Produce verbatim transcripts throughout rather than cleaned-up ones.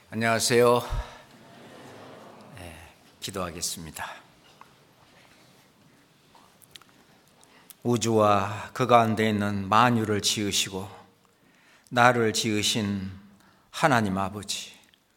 안녕하세요. 네, 기도하겠습니다. 우주와 그 가운데 있는 만유를 지으시고 나를 지으신 하나님 아버지,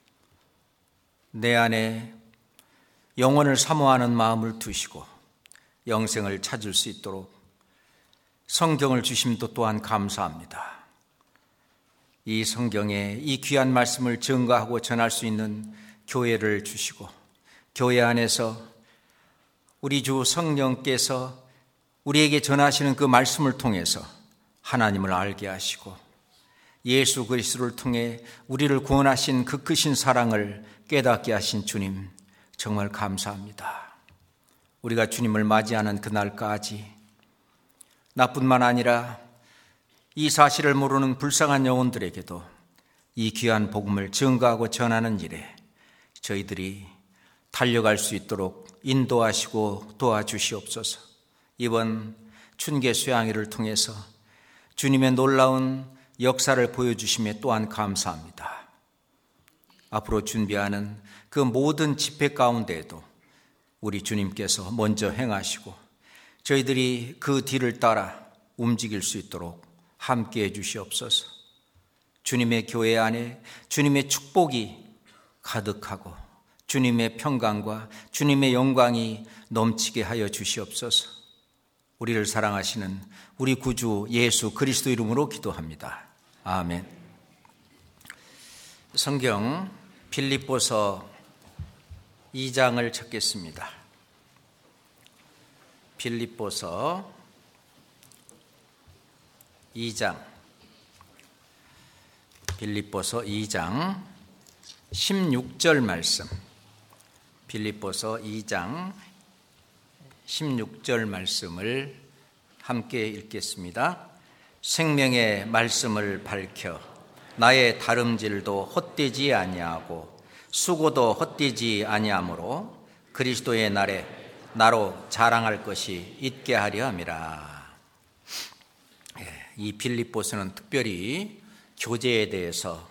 내 안에 영원을 사모하는 마음을 두시고 영생을 찾을 수 있도록 성경을 주심도 또한 감사합니다. 이 성경에 이 귀한 말씀을 증거하고 전할 수 있는 교회를 주시고 교회 안에서 우리 주 성령께서 우리에게 전하시는 그 말씀을 통해서 하나님을 알게 하시고 예수 그리스도를 통해 우리를 구원하신 그 크신 사랑을 깨닫게 하신 주님, 정말 감사합니다. 우리가 주님을 맞이하는 그날까지 나뿐만 아니라 이 사실을 모르는 불쌍한 영혼들에게도 이 귀한 복음을 증거하고 전하는 일에 저희들이 달려갈 수 있도록 인도하시고 도와주시옵소서. 이번 춘계 수양회를 통해서 주님의 놀라운 역사를 보여주심에 또한 감사합니다. 앞으로 준비하는 그 모든 집회 가운데에도 우리 주님께서 먼저 행하시고 저희들이 그 뒤를 따라 움직일 수 있도록 함께해 주시옵소서. 주님의 교회 안에 주님의 축복이 가득하고 주님의 평강과 주님의 영광이 넘치게 하여 주시옵소서. 우리를 사랑하시는 우리 구주 예수 그리스도 이름으로 기도합니다. 아멘. 성경 빌립보서 이 장을 찾겠습니다. 빌립보서 이 장, 빌립보서 이 장 십육 절 말씀, 빌립보서 이 장 십육 절 말씀을 함께 읽겠습니다. 생명의 말씀을 밝혀 나의 다름질도 헛되지 아니하고 수고도 헛되지 아니하므로 그리스도의 날에 나로 자랑할 것이 있게 하려 함이라. 이 빌립보서는 특별히 교제에 대해서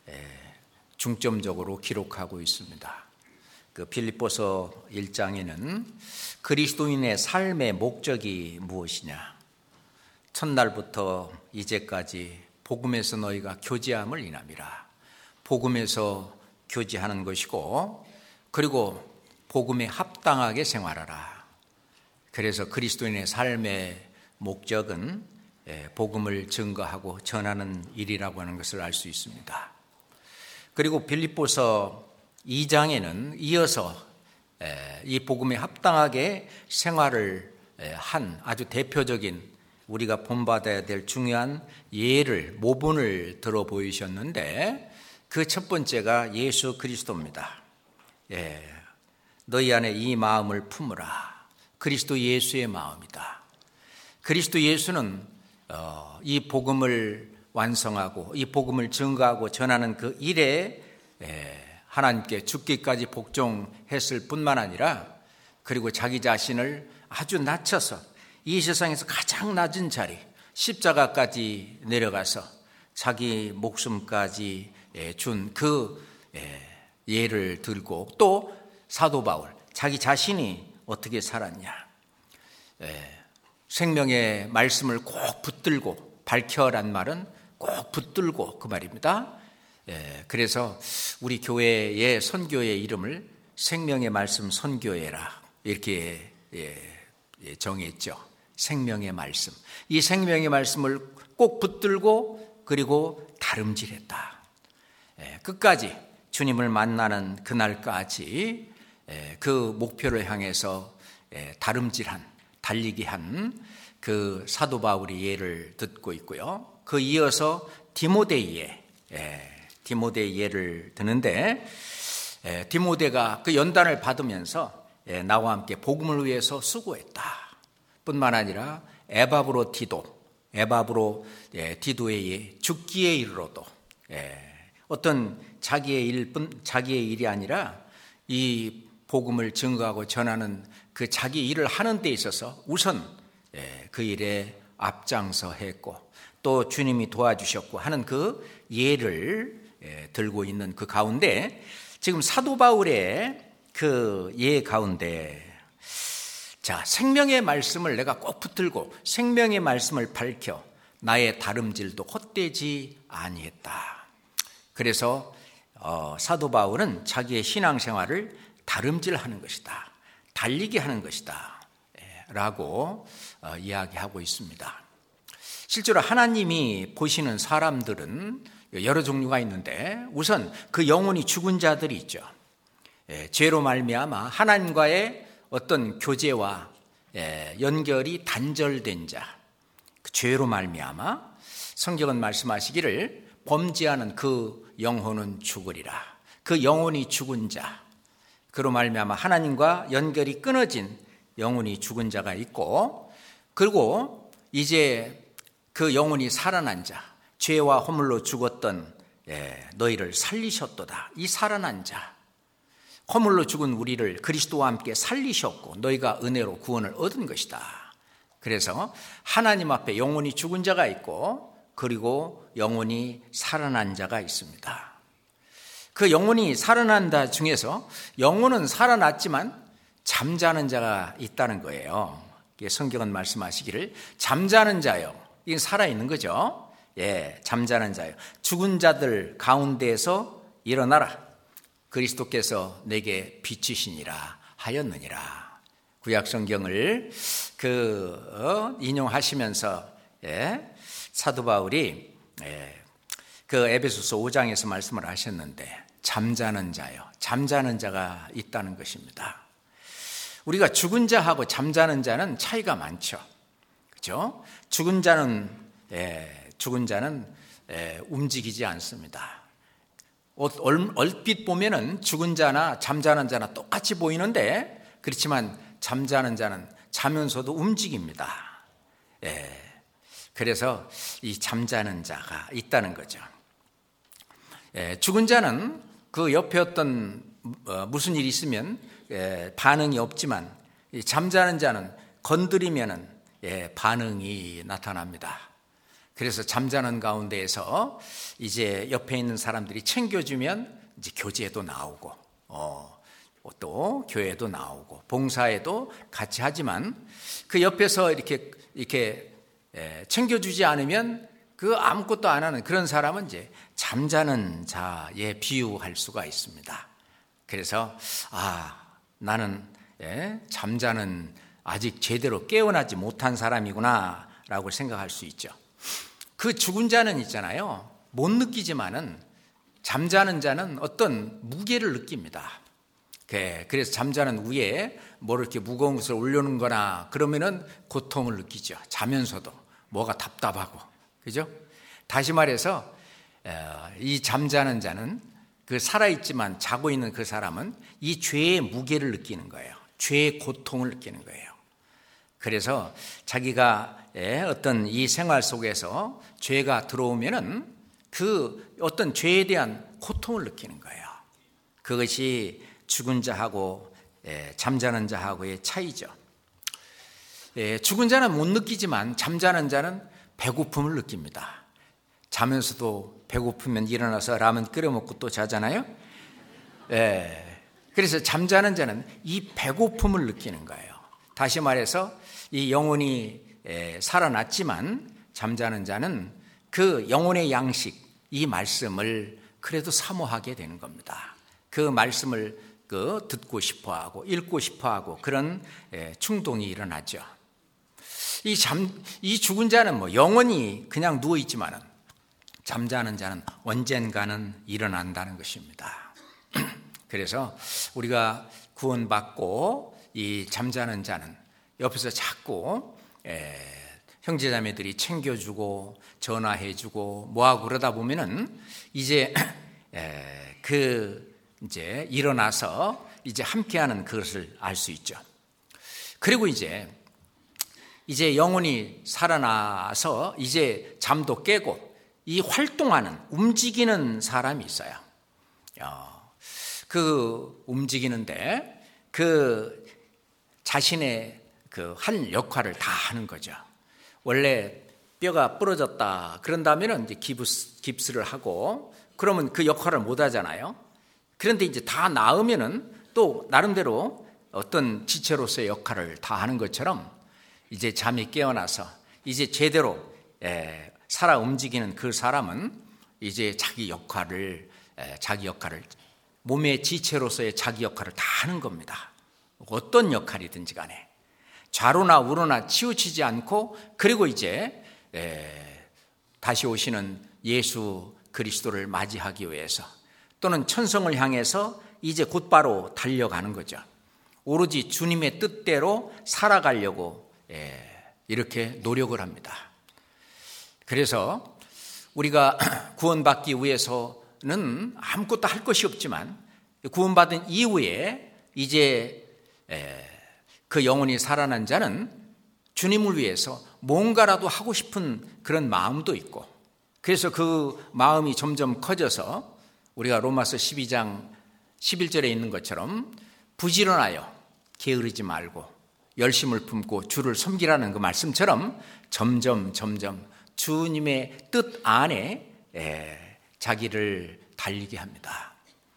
중점적으로 기록하고 있습니다. 그 빌립보서 일 장에는 그리스도인의 삶의 목적이 무엇이냐, 첫날부터 이제까지 복음에서 너희가 교제함을 인함이라. 복음에서 교제하는 것이고, 그리고 복음에 합당하게 생활하라. 그래서 그리스도인의 삶의 목적은 복음을 증거하고 전하는 일이라고 하는 것을 알 수 있습니다. 그리고 빌립보서 이 장에는 이어서 이 복음에 합당하게 생활을 한 아주 대표적인 우리가 본받아야 될 중요한 예를, 모본을 들어 보이셨는데 그 첫 번째가 예수 그리스도입니다. 예, 너희 안에 이 마음을 품으라. 그리스도 예수의 마음이다. 그리스도 예수는 어, 이 복음을 완성하고 이 복음을 증거하고 전하는 그 일에 에, 하나님께 죽기까지 복종했을 뿐만 아니라 그리고 자기 자신을 아주 낮춰서 이 세상에서 가장 낮은 자리 십자가까지 내려가서 자기 목숨까지 준 그 예를 들고 또 사도 바울 자기 자신이 어떻게 살았냐, 에, 생명의 말씀을 꼭 붙들고, 밝혀란 말은 꼭 붙들고 그 말입니다. 예, 그래서 우리 교회의 선교의 이름을 생명의 말씀 선교회라 이렇게 예, 예, 정했죠. 생명의 말씀. 이 생명의 말씀을 꼭 붙들고 그리고 다름질했다. 예, 끝까지 주님을 만나는 그날까지 예, 그 목표를 향해서 예, 다름질한, 달리기 한 그 사도 바울의 예를 듣고 있고요. 그 이어서 디모데의 예, 디모데의 예를 드는데 예, 디모데가 그 연단을 받으면서 예, 나와 함께 복음을 위해서 수고했다. 뿐만 아니라 에바브로 디도, 에바브로 예, 디도의 예, 죽기에 이르러도 예, 어떤 자기의 일뿐 자기의 일이 아니라 이 복음을 증거하고 전하는 그 자기 일을 하는 데 있어서 우선 그 일에 앞장서 했고 또 주님이 도와주셨고 하는 그 예를 들고 있는 그 가운데 지금 사도 바울의 그 예 가운데 자, 생명의 말씀을 내가 꼭 붙들고 생명의 말씀을 밝혀 나의 다름질도 헛되지 아니했다. 그래서 어, 사도 바울은 자기의 신앙생활을 다름질하는 것이다, 달리게 하는 것이다 라고 어, 이야기하고 있습니다. 실제로 하나님이 보시는 사람들은 여러 종류가 있는데 우선 그 영혼이 죽은 자들이 있죠. 예, 죄로 말미암아 하나님과의 어떤 교제와 예, 연결이 단절된 자, 그 죄로 말미암아 성경은 말씀하시기를 범죄하는 그 영혼은 죽으리라. 그 영혼이 죽은 자, 그로 말미암아 하나님과 연결이 끊어진 영혼이 죽은 자가 있고, 그리고 이제 그 영혼이 살아난 자, 죄와 허물로 죽었던 예, 너희를 살리셨도다. 이 살아난 자, 허물로 죽은 우리를 그리스도와 함께 살리셨고 너희가 은혜로 구원을 얻은 것이다. 그래서 하나님 앞에 영혼이 죽은 자가 있고 그리고 영혼이 살아난 자가 있습니다. 그 영혼이 살아난 자 중에서 영혼은 살아났지만 잠자는 자가 있다는 거예요. 성경은 말씀하시기를 잠자는 자요, 이게 살아있는 거죠. 예, 잠자는 자요, 죽은 자들 가운데에서 일어나라. 그리스도께서 내게 빛이시니라 하였느니라. 구약 성경을 그 어, 인용하시면서 예, 사도 바울이 예, 그 에베소서 오 장에서 말씀을 하셨는데 잠자는 자요, 잠자는 자가 있다는 것입니다. 우리가 죽은 자하고 잠자는 자는 차이가 많죠. 그렇죠? 죽은 자는 예, 죽은 자는 예, 움직이지 않습니다. 얼핏 보면은 죽은 자나 잠자는 자나 똑같이 보이는데 그렇지만 잠자는 자는 자면서도 움직입니다. 예, 그래서 이 잠자는 자가 있다는 거죠. 예, 죽은 자는 그 옆에 어떤 어, 무슨 일이 있으면 예, 반응이 없지만 이 잠자는 자는 건드리면은 예, 반응이 나타납니다. 그래서 잠자는 가운데에서 이제 옆에 있는 사람들이 챙겨주면 이제 교제도 나오고, 어, 또 교회도 나오고, 봉사에도 같이 하지만 그 옆에서 이렇게, 이렇게 챙겨주지 않으면 그 아무것도 안 하는 그런 사람은 이제 잠자는 자에 비유할 수가 있습니다. 그래서, 아, 나는 예, 잠자는 아직 제대로 깨어나지 못한 사람이구나 라고 생각할 수 있죠. 그 죽은 자는 있잖아요, 못 느끼지만은 잠자는 자는 어떤 무게를 느낍니다. 그래서 잠자는 위에 뭐 이렇게 무거운 것을 올려놓은 거나 그러면은 고통을 느끼죠. 자면서도 뭐가 답답하고, 그죠? 다시 말해서 이 잠자는 자는 그 살아있지만 자고 있는 그 사람은 이 죄의 무게를 느끼는 거예요. 죄의 고통을 느끼는 거예요. 그래서 자기가 어떤 이 생활 속에서 죄가 들어오면은 그 어떤 죄에 대한 고통을 느끼는 거예요. 그것이 죽은 자하고 잠자는 자하고의 차이죠. 죽은 자는 못 느끼지만 잠자는 자는 배고픔을 느낍니다. 자면서도 배고프면 일어나서 라면 끓여 먹고 또 자잖아요. 그래서 잠자는 자는 이 배고픔을 느끼는 거예요. 다시 말해서 이 영혼이 살아났지만 잠자는 자는 그 영혼의 양식, 이 말씀을 그래도 사모하게 되는 겁니다. 그 말씀을 그 듣고 싶어하고 읽고 싶어하고 그런 충동이 일어나죠. 이 잠, 이 죽은 자는 뭐 영원히 그냥 누워 있지만은 잠자는 자는 언젠가는 일어난다는 것입니다. 그래서 우리가 구원받고 이 잠자는 자는 옆에서 자꾸 에, 형제자매들이 챙겨주고 전화해주고 뭐하고 그러다 보면은 이제 에, 그 이제 일어나서 이제 함께하는 그것을 알 수 있죠. 그리고 이제 이제 영혼이 살아나서 이제 잠도 깨고 이 활동하는 움직이는 사람이 있어요. 그 움직이는데 그 자신의 그 한 역할을 다 하는 거죠. 원래 뼈가 부러졌다 그런다면은 이제 깁스, 깁스를 하고 그러면 그 역할을 못 하잖아요. 그런데 이제 다 나으면은 또 나름대로 어떤 지체로서의 역할을 다 하는 것처럼 이제 잠이 깨어나서 이제 제대로 에, 살아 움직이는 그 사람은 이제 자기 역할을 에, 자기 역할을 몸의 지체로서의 자기 역할을 다 하는 겁니다. 어떤 역할이든지 간에 좌로나 우로나 치우치지 않고 그리고 이제 에, 다시 오시는 예수 그리스도를 맞이하기 위해서 또는 천성을 향해서 이제 곧바로 달려가는 거죠. 오로지 주님의 뜻대로 살아가려고 에, 이렇게 노력을 합니다. 그래서 우리가 구원받기 위해서는 아무것도 할 것이 없지만 구원받은 이후에 이제 그 영혼이 살아난 자는 주님을 위해서 뭔가라도 하고 싶은 그런 마음도 있고 그래서 그 마음이 점점 커져서 우리가 로마서 십이 장 십일 절에 있는 것처럼 부지런하여 게으르지 말고 열심을 품고 주를 섬기라는 그 말씀처럼 점점 점점 주님의 뜻 안에 자기를 달리게 합니다.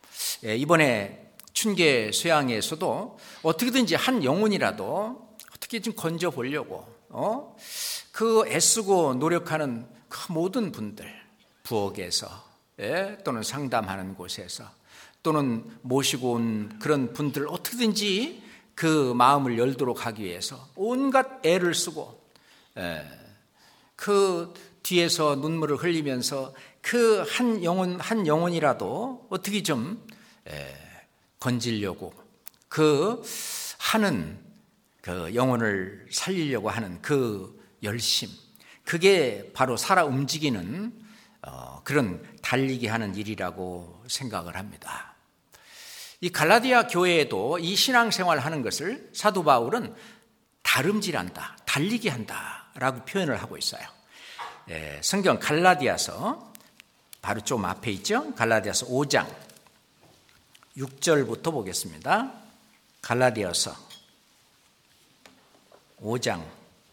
이번에 춘계 수양에서도 어떻게든지 한 영혼이라도 어떻게 좀 건져 보려고 어? 그 애쓰고 노력하는 그 모든 분들 부엌에서 예? 또는 상담하는 곳에서 또는 모시고 온 그런 분들 어떻게든지 그 마음을 열도록 하기 위해서 온갖 애를 쓰고 예, 그 뒤에서 눈물을 흘리면서 그 한 영혼 한 영혼이라도 어떻게 좀 예, 건지려고 그 하는 그 영혼을 살리려고 하는 그 열심 그게 바로 살아 움직이는 어, 그런 달리게 하는 일이라고 생각을 합니다. 이 갈라디아 교회에도 이 신앙생활 하는 것을 사도 바울은 다름질한다, 달리게 한다라고 표현을 하고 있어요. 예, 성경 갈라디아서 바로 좀 앞에 있죠. 갈라디아서 오 장 육 절부터 보겠습니다. 갈라디아서 오 장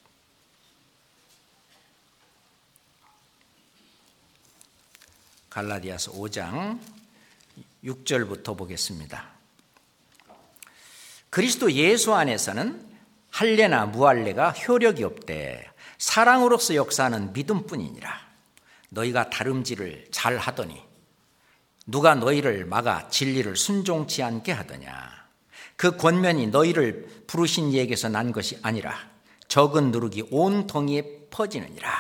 갈라디아서 오 장 육 절부터 보겠습니다. 그리스도 예수 안에서는 할례나 무할례가 효력이 없되 사랑으로서 역사하는 믿음뿐이니라. 너희가 다름질을 잘 하더니 누가 너희를 막아 진리를 순종치 않게 하더냐. 그 권면이 너희를 부르신 이에게서 난 것이 아니라 적은 누룩이 온 덩이에 퍼지느니라.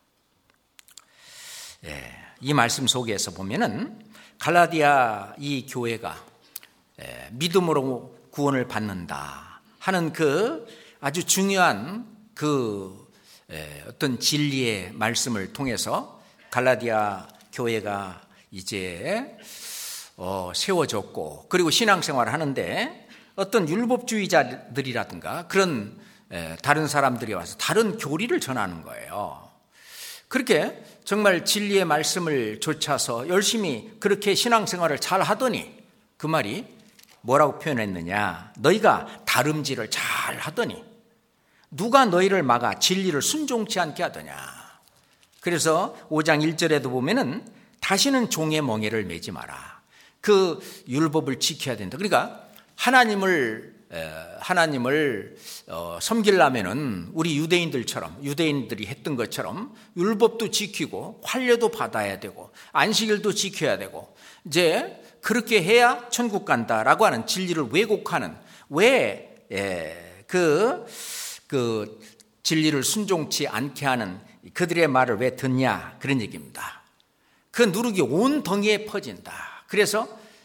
예, 이 말씀 속에서 보면은 갈라디아 이 교회가 예, 믿음으로 구원을 받는다 하는 그 아주 중요한 그 예, 어떤 진리의 말씀을 통해서 갈라디아 교회가 이제 어, 세워졌고 그리고 신앙생활을 하는데 어떤 율법주의자들이라든가 그런 에, 다른 사람들이 와서 다른 교리를 전하는 거예요. 그렇게 정말 진리의 말씀을 좇아서 열심히 그렇게 신앙생활을 잘 하더니 그 말이 뭐라고 표현했느냐. 너희가 다름질을 잘 하더니 누가 너희를 막아 진리를 순종치 않게 하더냐. 그래서 오 장 일 절에도 보면은 다시는 종의 멍에를 매지 마라. 그 율법을 지켜야 된다. 그러니까 하나님을 하나님을 섬기려면은 우리 유대인들처럼 유대인들이 했던 것처럼 율법도 지키고 환례도 받아야 되고 안식일도 지켜야 되고 이제 그렇게 해야 천국 간다라고 하는 진리를 왜곡하는 왜 그 그 진리를 순종치 않게 하는 그들의 말을 왜 듣냐 그런 얘기입니다. 그 누룩이 온 덩이에 퍼진다. 그래서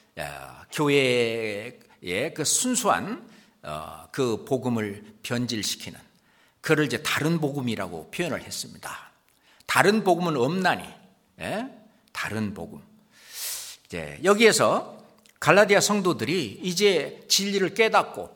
교회의 그 순수한 그 복음을 변질시키는 그를 이제 다른 복음이라고 표현을 했습니다. 다른 복음은 없나니 다른 복음. 이제 여기에서 갈라디아 성도들이 이제 진리를 깨닫고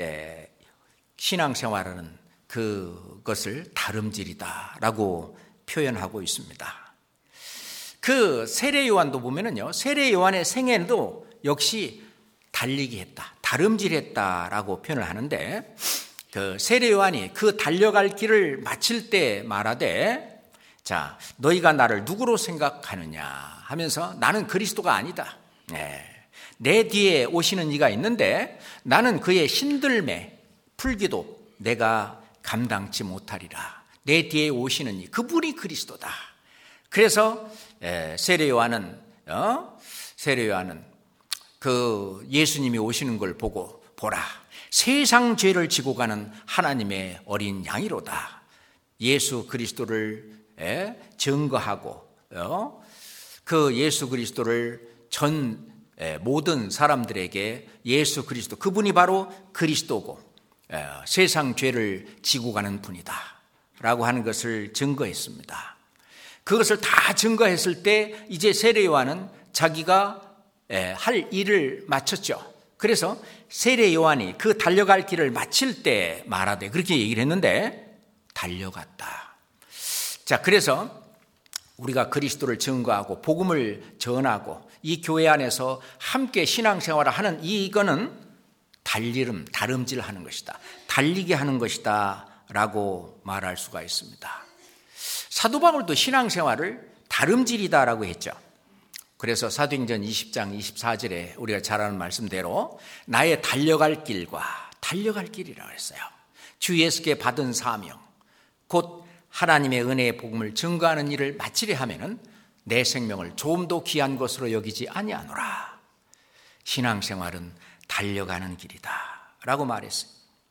신앙생활하는 그것을 다름질이다라고 표현하고 있습니다. 그 세례 요한도 보면은요, 세례 요한의 생애도 역시 달리기 했다, 다름질했다라고 표현을 하는데, 그 세례 요한이 그 달려갈 길을 마칠 때 말하되 자, 너희가 나를 누구로 생각하느냐 하면서 나는 그리스도가 아니다. 네. 내 뒤에 오시는 이가 있는데 나는 그의 신들매 풀기도 내가 감당치 못하리라. 내 뒤에 오시는 이, 그분이 그리스도다. 그래서 세례 요한은 어? 세례 요한은 그 예수님이 오시는 걸 보고 보라, 세상 죄를 지고 가는 하나님의 어린 양이로다. 예수 그리스도를 증거하고 어? 그 예수 그리스도를 전 모든 사람들에게 예수 그리스도, 그분이 바로 그리스도고 세상 죄를 지고 가는 분이다 라고 하는 것을 증거했습니다. 그것을 다 증거했을 때 이제 세례 요한은 자기가 할 일을 마쳤죠. 그래서 세례 요한이 그 달려갈 길을 마칠 때 말하되 그렇게 얘기를 했는데 달려갔다. 자, 그래서 우리가 그리스도를 증거하고 복음을 전하고 이 교회 안에서 함께 신앙생활을 하는 이거는 달리름, 다름질하는 것이다. 달리게 하는 것이다 라고 말할 수가 있습니다. 사도 바울도 신앙생활을 다름질이다라고 했죠. 그래서 사도행전 이십 장 이십사 절에 우리가 잘 아는 말씀대로 나의 달려갈 길과 달려갈 길이라고 했어요. 주 예수께 받은 사명, 곧 하나님의 은혜의 복음을 증거하는 일을 마치려 하면은 내 생명을 좀 더 귀한 것으로 여기지 아니하노라. 신앙생활은 달려가는 길이다 라고 말했어요.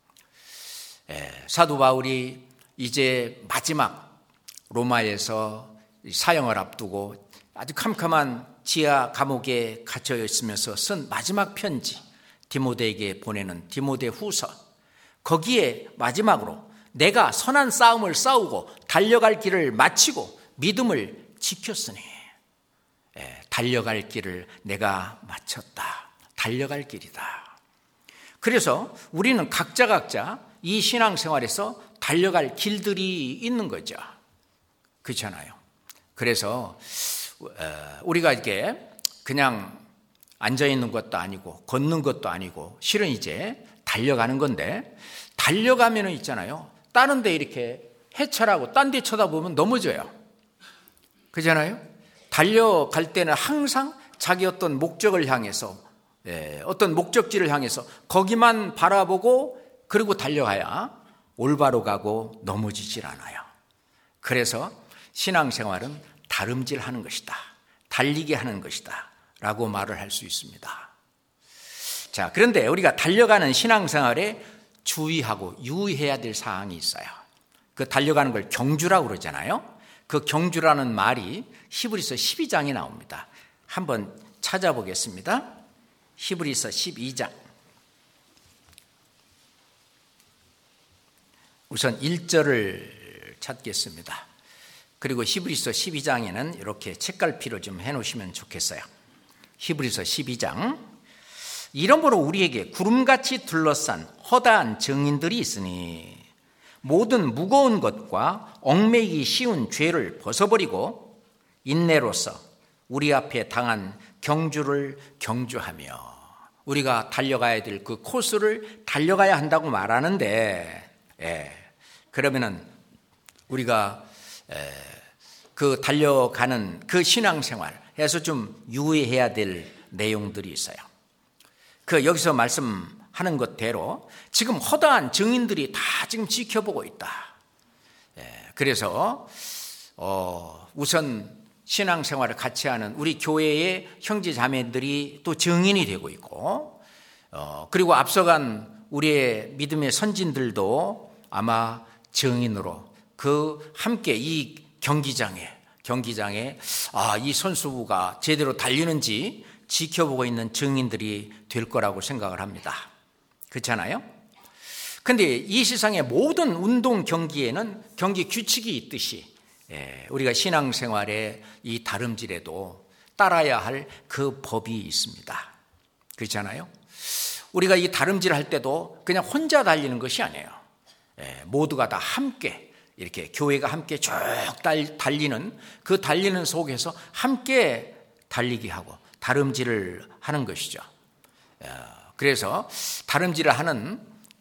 예, 사도 바울이 이제 마지막 로마에서 사형을 앞두고 아주 캄캄한 지하 감옥에 갇혀 있으면서 쓴 마지막 편지, 디모데에게 보내는 디모데 후서, 거기에 마지막으로 내가 선한 싸움을 싸우고 달려갈 길을 마치고 믿음을 지켰으니, 예, 달려갈 길을 내가 마쳤다. 달려갈 길이다. 그래서 우리는 각자 각자 이 신앙생활에서 달려갈 길들이 있는 거죠. 그렇잖아요. 그래서 우리가 이렇게 그냥 앉아있는 것도 아니고 걷는 것도 아니고 실은 이제 달려가는 건데, 달려가면 있잖아요, 다른 데 이렇게 해찰하고 딴 데 쳐다보면 넘어져요. 그렇잖아요. 달려갈 때는 항상 자기 어떤 목적을 향해서, 예, 어떤 목적지를 향해서 거기만 바라보고 그리고 달려가야 올바로 가고 넘어지질 않아요. 그래서 신앙생활은 다름질하는 것이다, 달리게 하는 것이다 라고 말을 할 수 있습니다. 자, 그런데 우리가 달려가는 신앙생활에 주의하고 유의해야 될 사항이 있어요. 그 달려가는 걸 경주라고 그러잖아요. 그 경주라는 말이 히브리서 십이 장에 나옵니다. 한번 찾아보겠습니다. 히브리서 십이 장. 우선 일 절을 찾겠습니다. 그리고 히브리서 십이 장에는 이렇게 책갈피를 좀 해놓으시면 좋겠어요. 히브리서 십이 장. 이러므로 우리에게 구름같이 둘러싼 허다한 증인들이 있으니 모든 무거운 것과 얽매이기 쉬운 죄를 벗어버리고 인내로서 우리 앞에 당한 경주를 경주하며, 우리가 달려가야 될 그 코스를 달려가야 한다고 말하는데, 예, 그러면은 우리가 에, 그 달려가는 그 신앙생활에서 좀 유의해야 될 내용들이 있어요. 그 여기서 말씀하는 것대로 지금 허다한 증인들이 다 지금 지켜보고 있다. 예, 그래서 어, 우선 신앙생활을 같이 하는 우리 교회의 형제 자매들이 또 증인이 되고 있고, 어, 그리고 앞서간 우리의 믿음의 선진들도 아마 증인으로 그 함께 이 경기장에 경기장에 아, 이 선수가 제대로 달리는지 지켜보고 있는 증인들이 될 거라고 생각을 합니다. 그렇잖아요? 근데 이 세상의 모든 운동 경기에는 경기 규칙이 있듯이, 예, 우리가 신앙생활의 이 다름질에도 따라야 할 그 법이 있습니다. 그렇잖아요? 우리가 이 다름질 할 때도 그냥 혼자 달리는 것이 아니에요. 예, 모두가 다 함께 이렇게 교회가 함께 쭉 달리는 그 달리는 속에서 함께 달리기 하고 다름질을 하는 것이죠. 그래서 다름질을 하는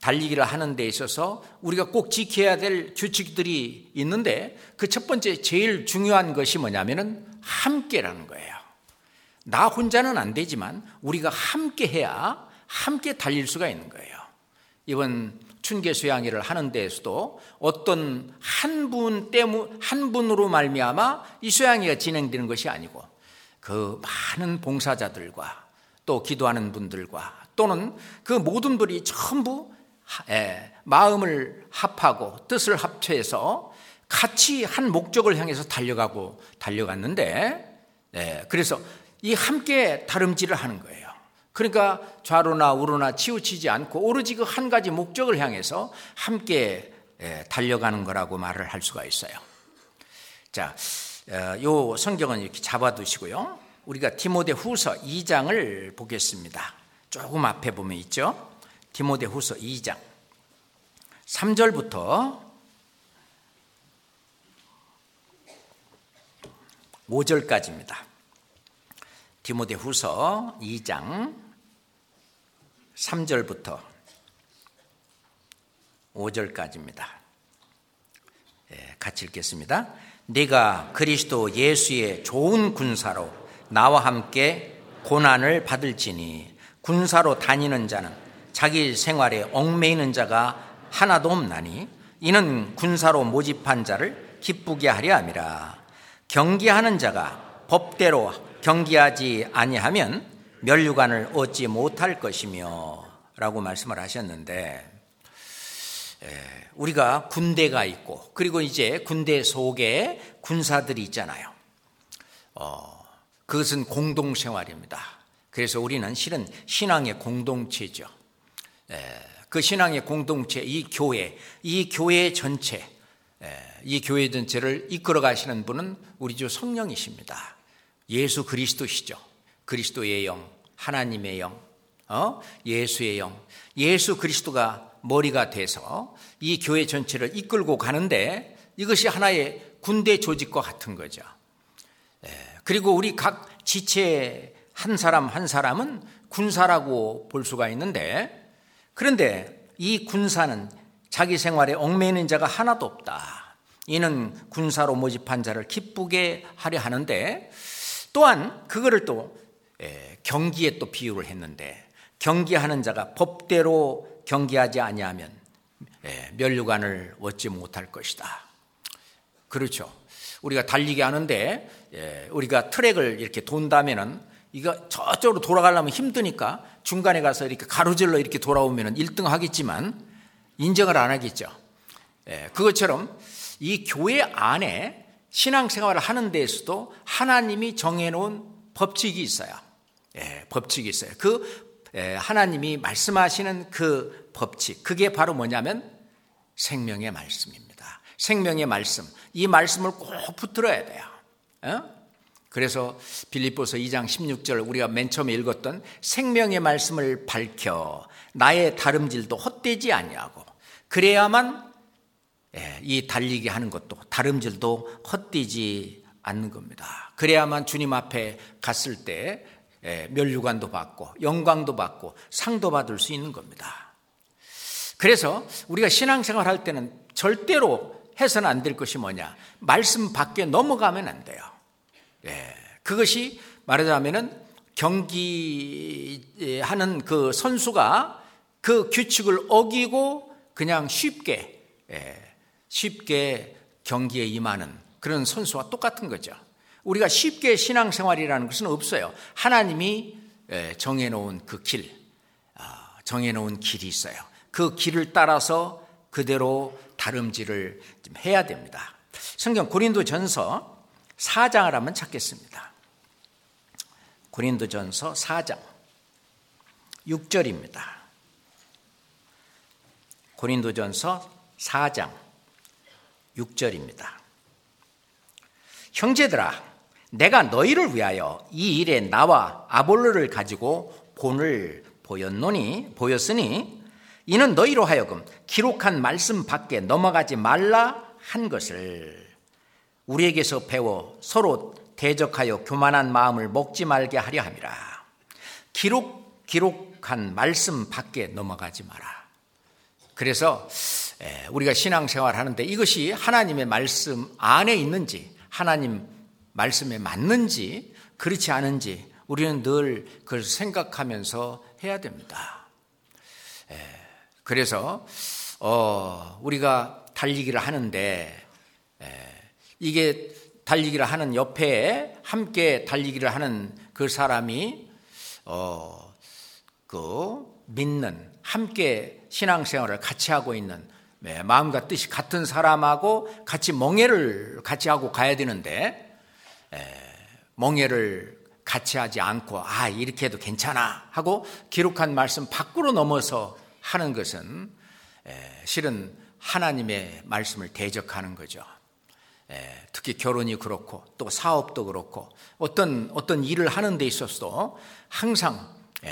달리기를 하는 데 있어서 우리가 꼭 지켜야 될 규칙들이 있는데 그 첫 번째 제일 중요한 것이 뭐냐면은 함께라는 거예요. 나 혼자는 안 되지만 우리가 함께 해야 함께 달릴 수가 있는 거예요. 이번 춘계 수양회를 하는 데에서도 어떤 한 분 때문 한 분으로 말미암아 이 수양회가 진행되는 것이 아니고 그 많은 봉사자들과 또 기도하는 분들과 또는 그 모든 분이 전부 마음을 합하고 뜻을 합쳐서 같이 한 목적을 향해서 달려가고 달려갔는데 그래서 이 함께 다름질을 하는 거예요. 그러니까 좌로나 우로나 치우치지 않고 오로지 그 한 가지 목적을 향해서 함께 달려가는 거라고 말을 할 수가 있어요. 자, 요 성경은 이렇게 잡아두시고요. 우리가 디모데후서 이 장을 보겠습니다. 조금 앞에 보면 있죠. 디모데후서 이 장 삼 절부터 오 절까지입니다. 디모데후서 이 장 삼 절부터 오 절까지입니다. 예, 같이 읽겠습니다. 네가 그리스도 예수의 좋은 군사로 나와 함께 고난을 받을지니 군사로 다니는 자는 자기 생활에 얽매이는 자가 하나도 없나니 이는 군사로 모집한 자를 기쁘게 하려 함이라. 경기하는 자가 법대로 경기하지 아니하면 면류관을 얻지 못할 것이며 라고 말씀을 하셨는데 우리가 군대가 있고 그리고 이제 군대 속에 군사들이 있잖아요. 어, 그것은 공동생활입니다. 그래서 우리는 실은 신앙의 공동체죠. 그 신앙의 공동체, 이 교회, 이 교회 전체, 이 교회 전체를 이끌어 가시는 분은 우리 주 성령이십니다. 예수 그리스도시죠. 그리스도의 영, 하나님의 영, 어? 예수의 영, 예수 그리스도가 머리가 돼서 이 교회 전체를 이끌고 가는데 이것이 하나의 군대 조직과 같은 거죠. 그리고 우리 각 지체 한 사람 한 사람은 군사라고 볼 수가 있는데 그런데 이 군사는 자기 생활에 얽매이는 자가 하나도 없다. 이는 군사로 모집한 자를 기쁘게 하려 하는데 또한 그거를 또 경기에 또 비유를 했는데 경기하는 자가 법대로 경기하지 아니하면 면류관을 얻지 못할 것이다. 그렇죠. 우리가 달리기 하는데 우리가 트랙을 이렇게 돈다면은 이거 저쪽으로 돌아가려면 힘드니까 중간에 가서 이렇게 가로질러 이렇게 돌아오면 일 등 하겠지만 인정을 안 하겠죠. 그것처럼 이 교회 안에 신앙생활을 하는 데에서도 하나님이 정해놓은 법칙이 있어요. 예, 법칙이 있어요. 그 예, 하나님이 말씀하시는 그 법칙, 그게 바로 뭐냐면 생명의 말씀입니다. 생명의 말씀, 이 말씀을 꼭 붙들어야 돼요. 어? 그래서 빌립보서 이 장 십육 절 우리가 맨 처음에 읽었던 생명의 말씀을 밝혀 나의 다름질도 헛되지 아니하고 그래야만 이 달리기 하는 것도 다름질도 헛되지 않는 겁니다. 그래야만 주님 앞에 갔을 때 면류관도 받고 영광도 받고 상도 받을 수 있는 겁니다. 그래서 우리가 신앙생활 할 때는 절대로 해서는 안 될 것이 뭐냐, 말씀 밖에 넘어가면 안 돼요. 예, 그것이 말하자면은 경기하는 그 선수가 그 규칙을 어기고 그냥 쉽게 예, 쉽게 경기에 임하는 그런 선수와 똑같은 거죠. 우리가 쉽게 신앙생활이라는 것은 없어요. 하나님이 정해놓은 그 길, 정해놓은 길이 있어요. 그 길을 따라서 그대로 다름질을 좀 해야 됩니다. 성경 고린도전서 사 장을 한번 찾겠습니다. 고린도전서 사 장 육 절입니다. 고린도전서 사 장 육 절입니다. 형제들아, 내가 너희를 위하여 이 일에 나와 아볼로를 가지고 본을 보였노니 보였으니 이는 너희로 하여금 기록한 말씀 밖에 넘어가지 말라 한 것을 우리에게서 배워 서로 대적하여 교만한 마음을 먹지 말게 하려 함이라. 기록 기록한 말씀 밖에 넘어가지 마라. 그래서 우리가 신앙생활 하는데 이것이 하나님의 말씀 안에 있는지, 하나님 말씀에 맞는지 그렇지 않은지 우리는 늘 그걸 생각하면서 해야 됩니다. 그래서 어, 우리가 달리기를 하는데 이게 달리기를 하는 옆에 함께 달리기를 하는 그 사람이 어, 그 믿는, 함께 신앙생활을 같이 하고 있는, 마음과 뜻이 같은 사람하고 같이 멍에를 같이 하고 가야 되는데 멍에를 같이 하지 않고 아 이렇게 해도 괜찮아 하고 기록한 말씀 밖으로 넘어서 하는 것은 실은 하나님의 말씀을 대적하는 거죠. 특히 결혼이 그렇고 또 사업도 그렇고 어떤 어떤 일을 하는 데 있어서도 항상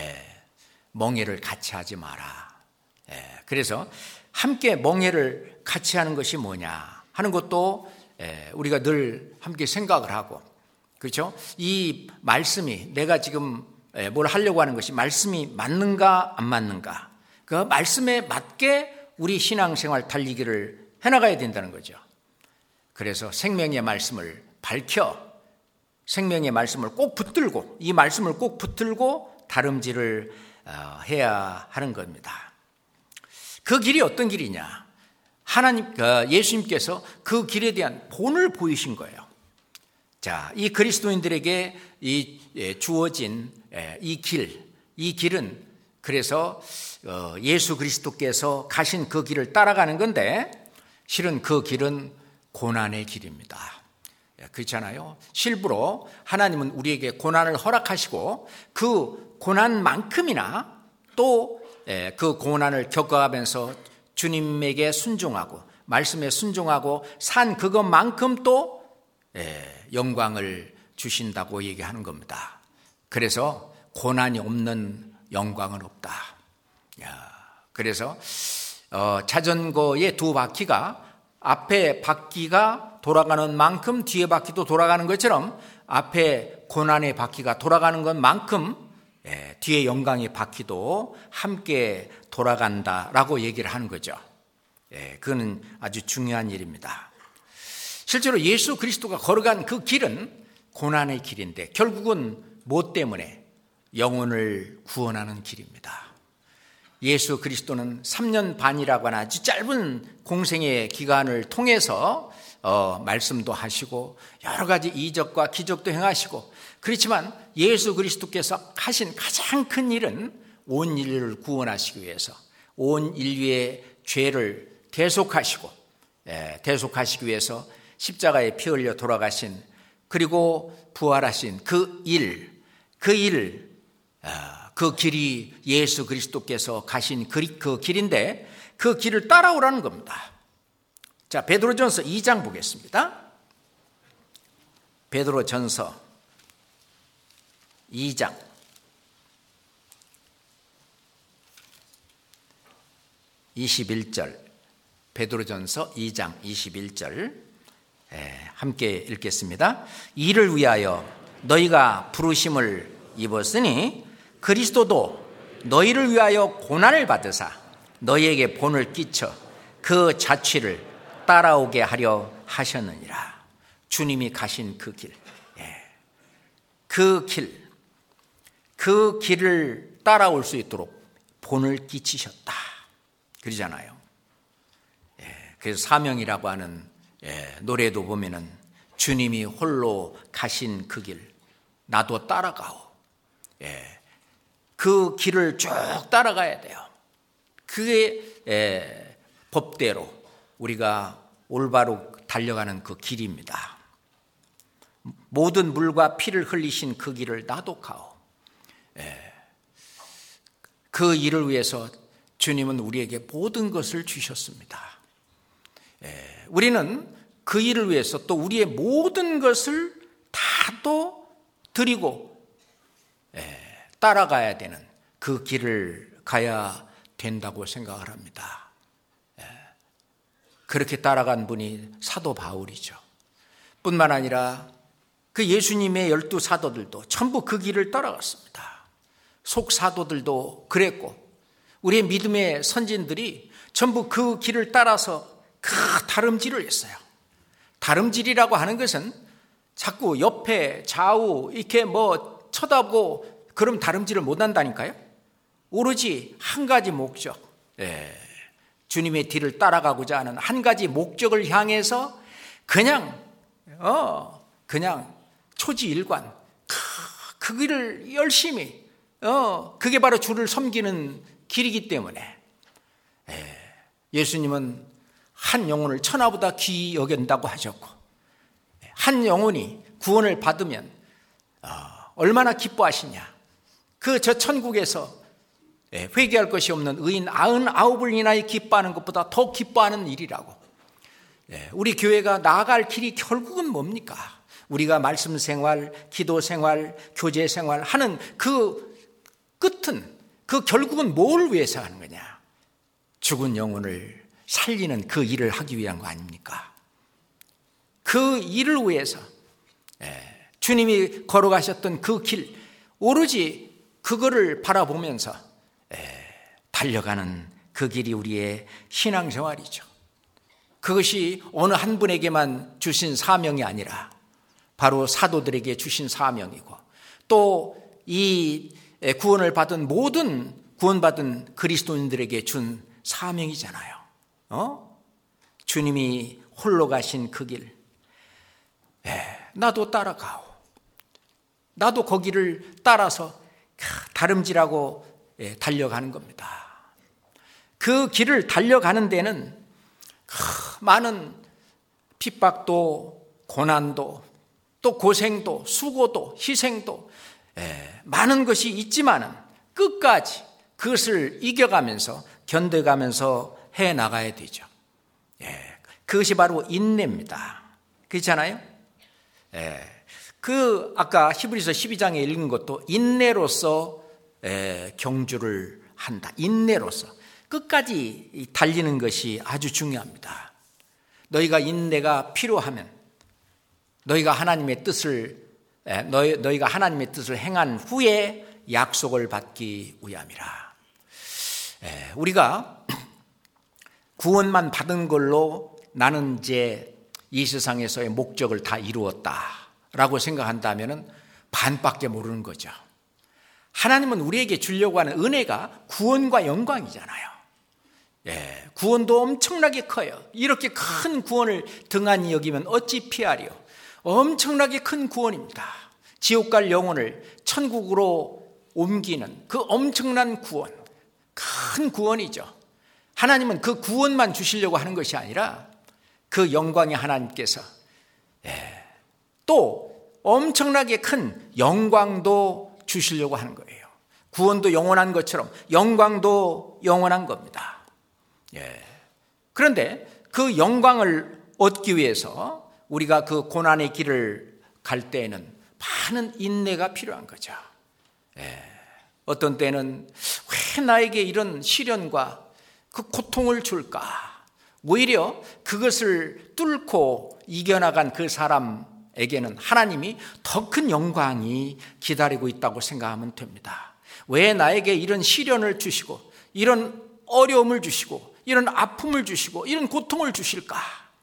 멍에를 같이 하지 마라. 그래서 함께 멍에를 같이 하는 것이 뭐냐 하는 것도 우리가 늘 함께 생각을 하고, 그렇죠? 이 말씀이 내가 지금 뭘 하려고 하는 것이 말씀이 맞는가 안 맞는가, 그 말씀에 맞게 우리 신앙생활 달리기를 해나가야 된다는 거죠. 그래서 생명의 말씀을 밝혀 생명의 말씀을 꼭 붙들고 이 말씀을 꼭 붙들고 다름질을 해야 하는 겁니다. 그 길이 어떤 길이냐? 하나님, 예수님께서 그 길에 대한 본을 보이신 거예요. 자, 이 그리스도인들에게 이 주어진 이 길, 이 길은 그래서 예수 그리스도께서 가신 그 길을 따라가는 건데 실은 그 길은 고난의 길입니다. 그렇잖아요. 실부로 하나님은 우리에게 고난을 허락하시고 그 고난만큼이나 또 그 고난을 겪어가면서 주님에게 순종하고 말씀에 순종하고 산 그것만큼 또 영광을 주신다고 얘기하는 겁니다. 그래서 고난이 없는 영광은 없다. 그래서 자전거의 두 바퀴가 앞에 바퀴가 돌아가는 만큼 뒤에 바퀴도 돌아가는 것처럼 앞에 고난의 바퀴가 돌아가는 것만큼 뒤에 영광의 바퀴도 함께 돌아간다라고 얘기를 하는 거죠. 그거는 아주 중요한 일입니다. 실제로 예수 그리스도가 걸어간 그 길은 고난의 길인데 결국은 무엇 때문에? 영혼을 구원하는 길입니다. 예수 그리스도는 삼 년 반이라고 하는 아주 짧은 공생의 기간을 통해서 어, 말씀도 하시고 여러 가지 이적과 기적도 행하시고, 그렇지만 예수 그리스도께서 하신 가장 큰 일은 온 인류를 구원하시기 위해서 온 인류의 죄를 대속하시고 예, 대속하시기 위해서 십자가에 피 흘려 돌아가신, 그리고 부활하신 그 일, 그 일, 그 길이 예수 그리스도께서 가신 그 길인데 그 길을 따라오라는 겁니다. 자, 베드로전서 이 장 보겠습니다. 베드로전서 이 장 이십일 절, 베드로전서 이 장 이십일 절 함께 읽겠습니다. 이를 위하여 너희가 부르심을 입었으니 그리스도도 너희를 위하여 고난을 받으사 너희에게 본을 끼쳐 그 자취를 따라오게 하려 하셨느니라. 주님이 가신 그 길, 그 길, 그 길을 따라올 수 있도록 본을 끼치셨다 그러잖아요. 그래서 사명이라고 하는 노래도 보면은 주님이 홀로 가신 그 길 나도 따라가오. 그 길을 쭉 따라가야 돼요. 그게 법대로 우리가 올바로 달려가는 그 길입니다. 모든 물과 피를 흘리신 그 길을 나도 가오. 그 일을 위해서 주님은 우리에게 모든 것을 주셨습니다. 우리는 그 일을 위해서 또 우리의 모든 것을 다도 드리고 따라가야 되는 그 길을 가야 된다고 생각을 합니다. 그렇게 따라간 분이 사도 바울이죠. 뿐만 아니라 그 예수님의 열두 사도들도 전부 그 길을 따라갔습니다. 속사도들도 그랬고 우리의 믿음의 선진들이 전부 그 길을 따라서 그 다름질을 했어요. 다름질이라고 하는 것은 자꾸 옆에 좌우 이렇게 뭐 쳐다보고 그럼 다름질을 못한다니까요. 오로지 한 가지 목적, 예, 주님의 뒤를 따라가고자 하는 한 가지 목적을 향해서 그냥 어 그냥 초지일관 그, 그 길을 열심히 어 그게 바로 주를 섬기는 길이기 때문에 예, 예수님은 한 영혼을 천하보다 귀히 여긴다고 하셨고, 한 영혼이 구원을 받으면 어, 얼마나 기뻐하시냐. 그 저 천국에서 회개할 것이 없는 의인 아흔아홉을 인하여 기뻐하는 것보다 더 기뻐하는 일이라고. 우리 교회가 나아갈 길이 결국은 뭡니까? 우리가 말씀 생활, 기도 생활, 교제 생활 하는 그 끝은, 그 결국은 뭘 위해서 하는 거냐? 죽은 영혼을 살리는 그 일을 하기 위한 거 아닙니까? 그 일을 위해서 주님이 걸어가셨던 그 길, 오로지 그거를 바라보면서 달려가는 그 길이 우리의 신앙생활이죠. 그것이 어느 한 분에게만 주신 사명이 아니라 바로 사도들에게 주신 사명이고, 또 이 구원을 받은 모든 구원받은 그리스도인들에게 준 사명이잖아요. 어? 주님이 홀로 가신 그 길, 에, 나도 따라가오. 나도 거기를 따라서 다름질하고 달려가는 겁니다. 그 길을 달려가는 데는 많은 핍박도, 고난도, 또 고생도, 수고도, 희생도 많은 것이 있지만은 끝까지 그것을 이겨가면서 견뎌가면서 해나가야 되죠. 그것이 바로 인내입니다. 그렇잖아요? 그 아까 히브리서 십이 장에 읽은 것도 인내로서 경주를 한다. 인내로서 끝까지 달리는 것이 아주 중요합니다. 너희가 인내가 필요하면 너희가 하나님의 뜻을 너희, 너희가 하나님의 뜻을 행한 후에 약속을 받기 위함이라. 우리가 구원만 받은 걸로 나는 이제 이 세상에서의 목적을 다 이루었다라고 생각한다면 반밖에 모르는 거죠. 하나님은 우리에게 주려고 하는 은혜가 구원과 영광이잖아요. 예, 구원도 엄청나게 커요. 이렇게 큰 구원을 등한히 여기면 어찌 피하리요. 엄청나게 큰 구원입니다. 지옥 갈 영혼을 천국으로 옮기는 그 엄청난 구원, 큰 구원이죠. 하나님은 그 구원만 주시려고 하는 것이 아니라 그 영광의 하나님께서 예, 또 엄청나게 큰 영광도 주시려고 하는 거예요. 구원도 영원한 것처럼 영광도 영원한 겁니다. 예. 그런데 그 영광을 얻기 위해서 우리가 그 고난의 길을 갈 때에는 많은 인내가 필요한 거죠. 예. 어떤 때는 왜 나에게 이런 시련과 그 고통을 줄까? 오히려 그것을 뚫고 이겨나간 그 사람에게는 하나님이 더 큰 영광이 기다리고 있다고 생각하면 됩니다. 왜 나에게 이런 시련을 주시고 이런 어려움을 주시고 이런 아픔을 주시고 이런 고통을 주실까?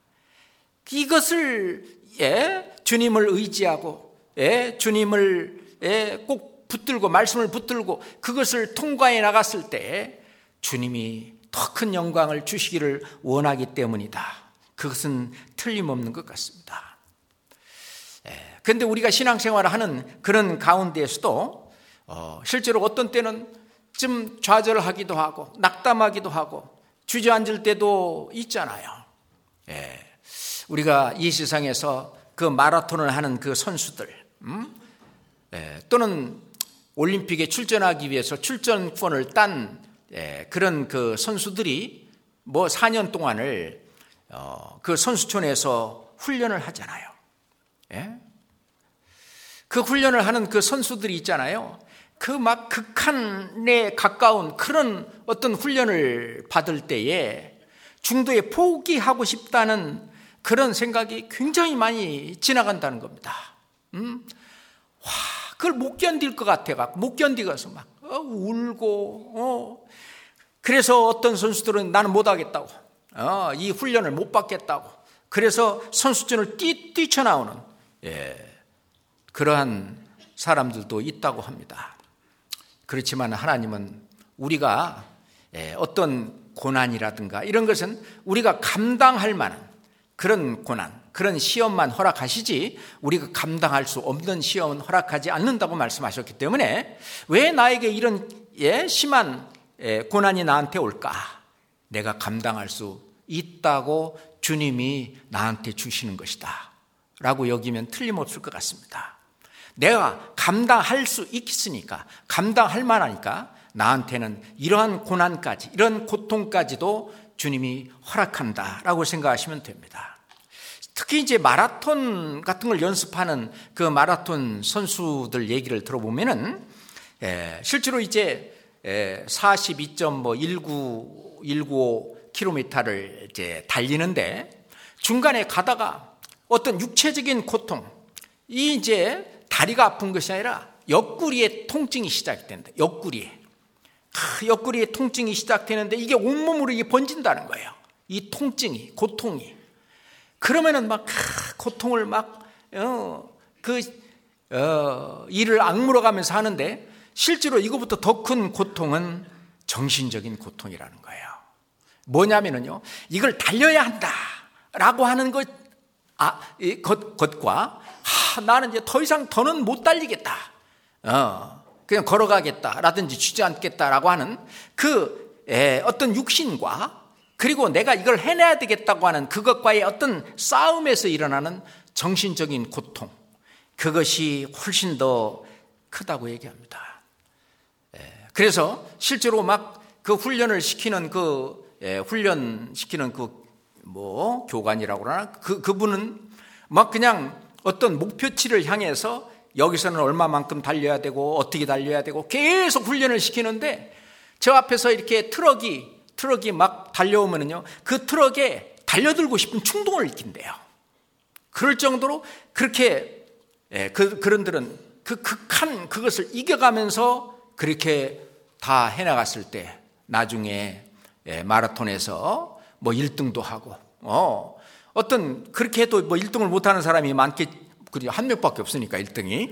이것을 예, 주님을 의지하고 예, 주님을 예, 꼭 붙들고 말씀을 붙들고 그것을 통과해 나갔을 때 주님이 더 큰 영광을 주시기를 원하기 때문이다. 그것은 틀림없는 것 같습니다. 그런데 예, 우리가 신앙생활을 하는 그런 가운데에서도 어, 실제로 어떤 때는 좀 좌절하기도 하고 낙담하기도 하고 주저앉을 때도 있잖아요. 예. 우리가 이 세상에서 그 마라톤을 하는 그 선수들, 음? 예. 또는 올림픽에 출전하기 위해서 출전권을 딴 예. 그런 그 선수들이 뭐 사 년 동안을 어, 그 선수촌에서 훈련을 하잖아요. 예? 그 훈련을 하는 그 선수들이 있잖아요. 그 막 극한에 가까운 그런 어떤 훈련을 받을 때에 중도에 포기하고 싶다는 그런 생각이 굉장히 많이 지나간다는 겁니다. 음? 와, 그걸 못 견딜 것 같아. 못 견디고서 막 어, 울고, 어, 그래서 어떤 선수들은 나는 못하겠다고, 어, 이 훈련을 못 받겠다고, 그래서 선수촌을 뛰, 뛰쳐나오는 예, 그러한 사람들도 있다고 합니다. 그렇지만 하나님은 우리가 예, 어떤 고난이라든가 이런 것은 우리가 감당할 만한 그런 고난, 그런 시험만 허락하시지 우리가 감당할 수 없는 시험은 허락하지 않는다고 말씀하셨기 때문에 왜 나에게 이런 예, 심한 예, 고난이 나한테 올까? 내가 감당할 수 있다고 주님이 나한테 주시는 것이다 라고 여기면 틀림없을 것 같습니다. 내가 감당할 수 있으니까, 감당할 만하니까 나한테는 이러한 고난까지, 이런 고통까지도 주님이 허락한다라고 생각하시면 됩니다. 특히 이제 마라톤 같은 걸 연습하는 그 마라톤 선수들 얘기를 들어보면은 예, 실제로 이제 사십이 점 일구오 킬로미터를 이제 달리는데 중간에 가다가 어떤 육체적인 고통, 이 이제 다리가 아픈 것이 아니라 옆구리에 통증이 시작이 된다. 옆구리에. 아, 옆구리에 통증이 시작되는데 이게 온몸으로 이게 번진다는 거예요. 이 통증이, 고통이. 그러면은 막 아, 고통을 막 어, 그 어, 이를 악물어가면서 하는데 실제로 이거부터 더 큰 고통은 정신적인 고통이라는 거예요. 뭐냐면은요, 이걸 달려야 한다라고 하는 것, 아, 이 것, 것과 아, 나는 이제 더 이상 더는 못 달리겠다. 어, 그냥 걸어가겠다라든지 주저앉겠다라고 하는 그 에, 어떤 육신과 그리고 내가 이걸 해내야 되겠다고 하는 그것과의 어떤 싸움에서 일어나는 정신적인 고통, 그것이 훨씬 더 크다고 얘기합니다. 에, 그래서 실제로 막 그 훈련을 시키는 그 에, 훈련시키는 그 뭐 교관이라고 그러나 그 그분은 막 그냥 어떤 목표치를 향해서 여기서는 얼마만큼 달려야 되고 어떻게 달려야 되고 계속 훈련을 시키는데 저 앞에서 이렇게 트럭이 트럭이 막 달려오면은요, 그 트럭에 달려들고 싶은 충동을 느낀대요. 그럴 정도로 그렇게 예, 그 그런들은 그 극한 그것을 이겨가면서 그렇게 다 해나갔을 때 나중에 예, 마라톤에서 뭐 일 등도 하고 어, 어떤 그렇게 해도 뭐 일 등을 못하는 사람이 많게 한 명밖에 없으니까 일 등이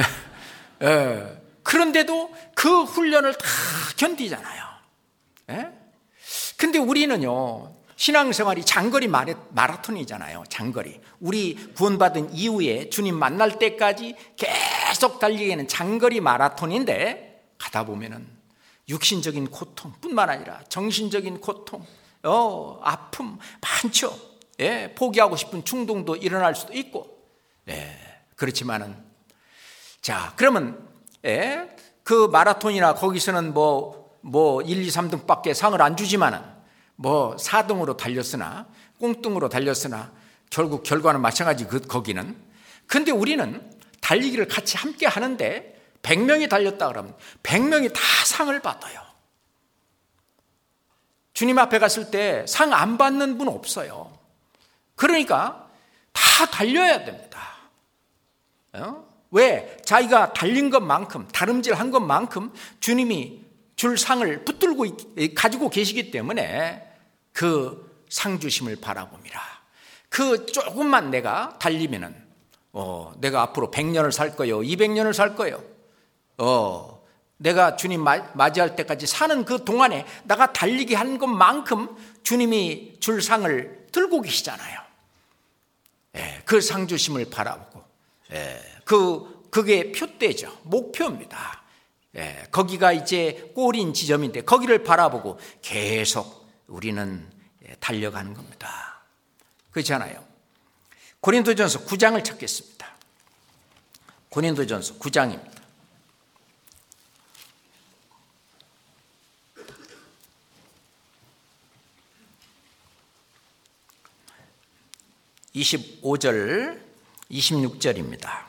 예, 그런데도 그 훈련을 다 견디잖아요. 예? 근데 우리는요, 신앙생활이 장거리 마라톤이잖아요. 장거리. 우리 구원받은 이후에 주님 만날 때까지 계속 달리기에는 장거리 마라톤인데 가다 보면은 육신적인 고통뿐만 아니라 정신적인 고통, 어, 아픔 많죠. 예, 포기하고 싶은 충동도 일어날 수도 있고. 예, 그렇지만은 자, 그러면 예, 그 마라톤이나 거기서는 뭐, 뭐 일, 이, 삼 등밖에 상을 안 주지만은 뭐 사 등으로 달렸으나 꽁등으로 달렸으나 결국 결과는 마찬가지 그 거기는. 근데 우리는 달리기를 같이 함께 하는데 백 명이 달렸다 그러면 백 명이 다 상을 받아요. 주님 앞에 갔을 때 상 안 받는 분 없어요. 그러니까 다 달려야 됩니다. 어? 왜? 자기가 달린 것만큼, 다름질한 것만큼 주님이 줄 상을 붙들고 가지고 계시기 때문에 그 상 주심을 바라봅니다. 그 조금만 내가 달리면은 어, 내가 앞으로 백 년을 살 거요, 이백 년을 살 거요. 어, 내가 주님 맞이할 때까지 사는 그 동안에 내가 달리기 한 것만큼 주님이 줄 상을 들고 계시잖아요. 예, 그 상 주심을 바라보고, 예, 그 그게 표대죠. 목표입니다. 예, 거기가 이제 골인 지점인데 거기를 바라보고 계속 우리는 달려가는 겁니다. 그렇잖아요. 고린도전서 구 장을 찾겠습니다. 고린도전서 구 장입니다. 이십오 절, 이십육 절입니다.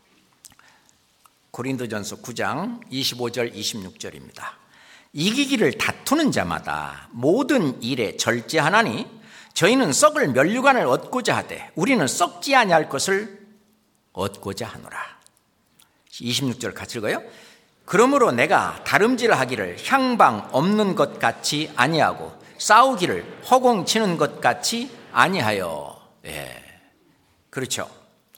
고린도전서 구 장 이십오 절, 이십육 절입니다. 이기기를 다투는 자마다 모든 일에 절제하나니 저희는 썩을 면류관을 얻고자 하되 우리는 썩지 아니할 것을 얻고자 하노라. 이십육 절 같이 읽어요. 그러므로 내가 다름질하기를 향방 없는 것 같이 아니하고 싸우기를 허공치는 것 같이 아니하여. 예, 그렇죠.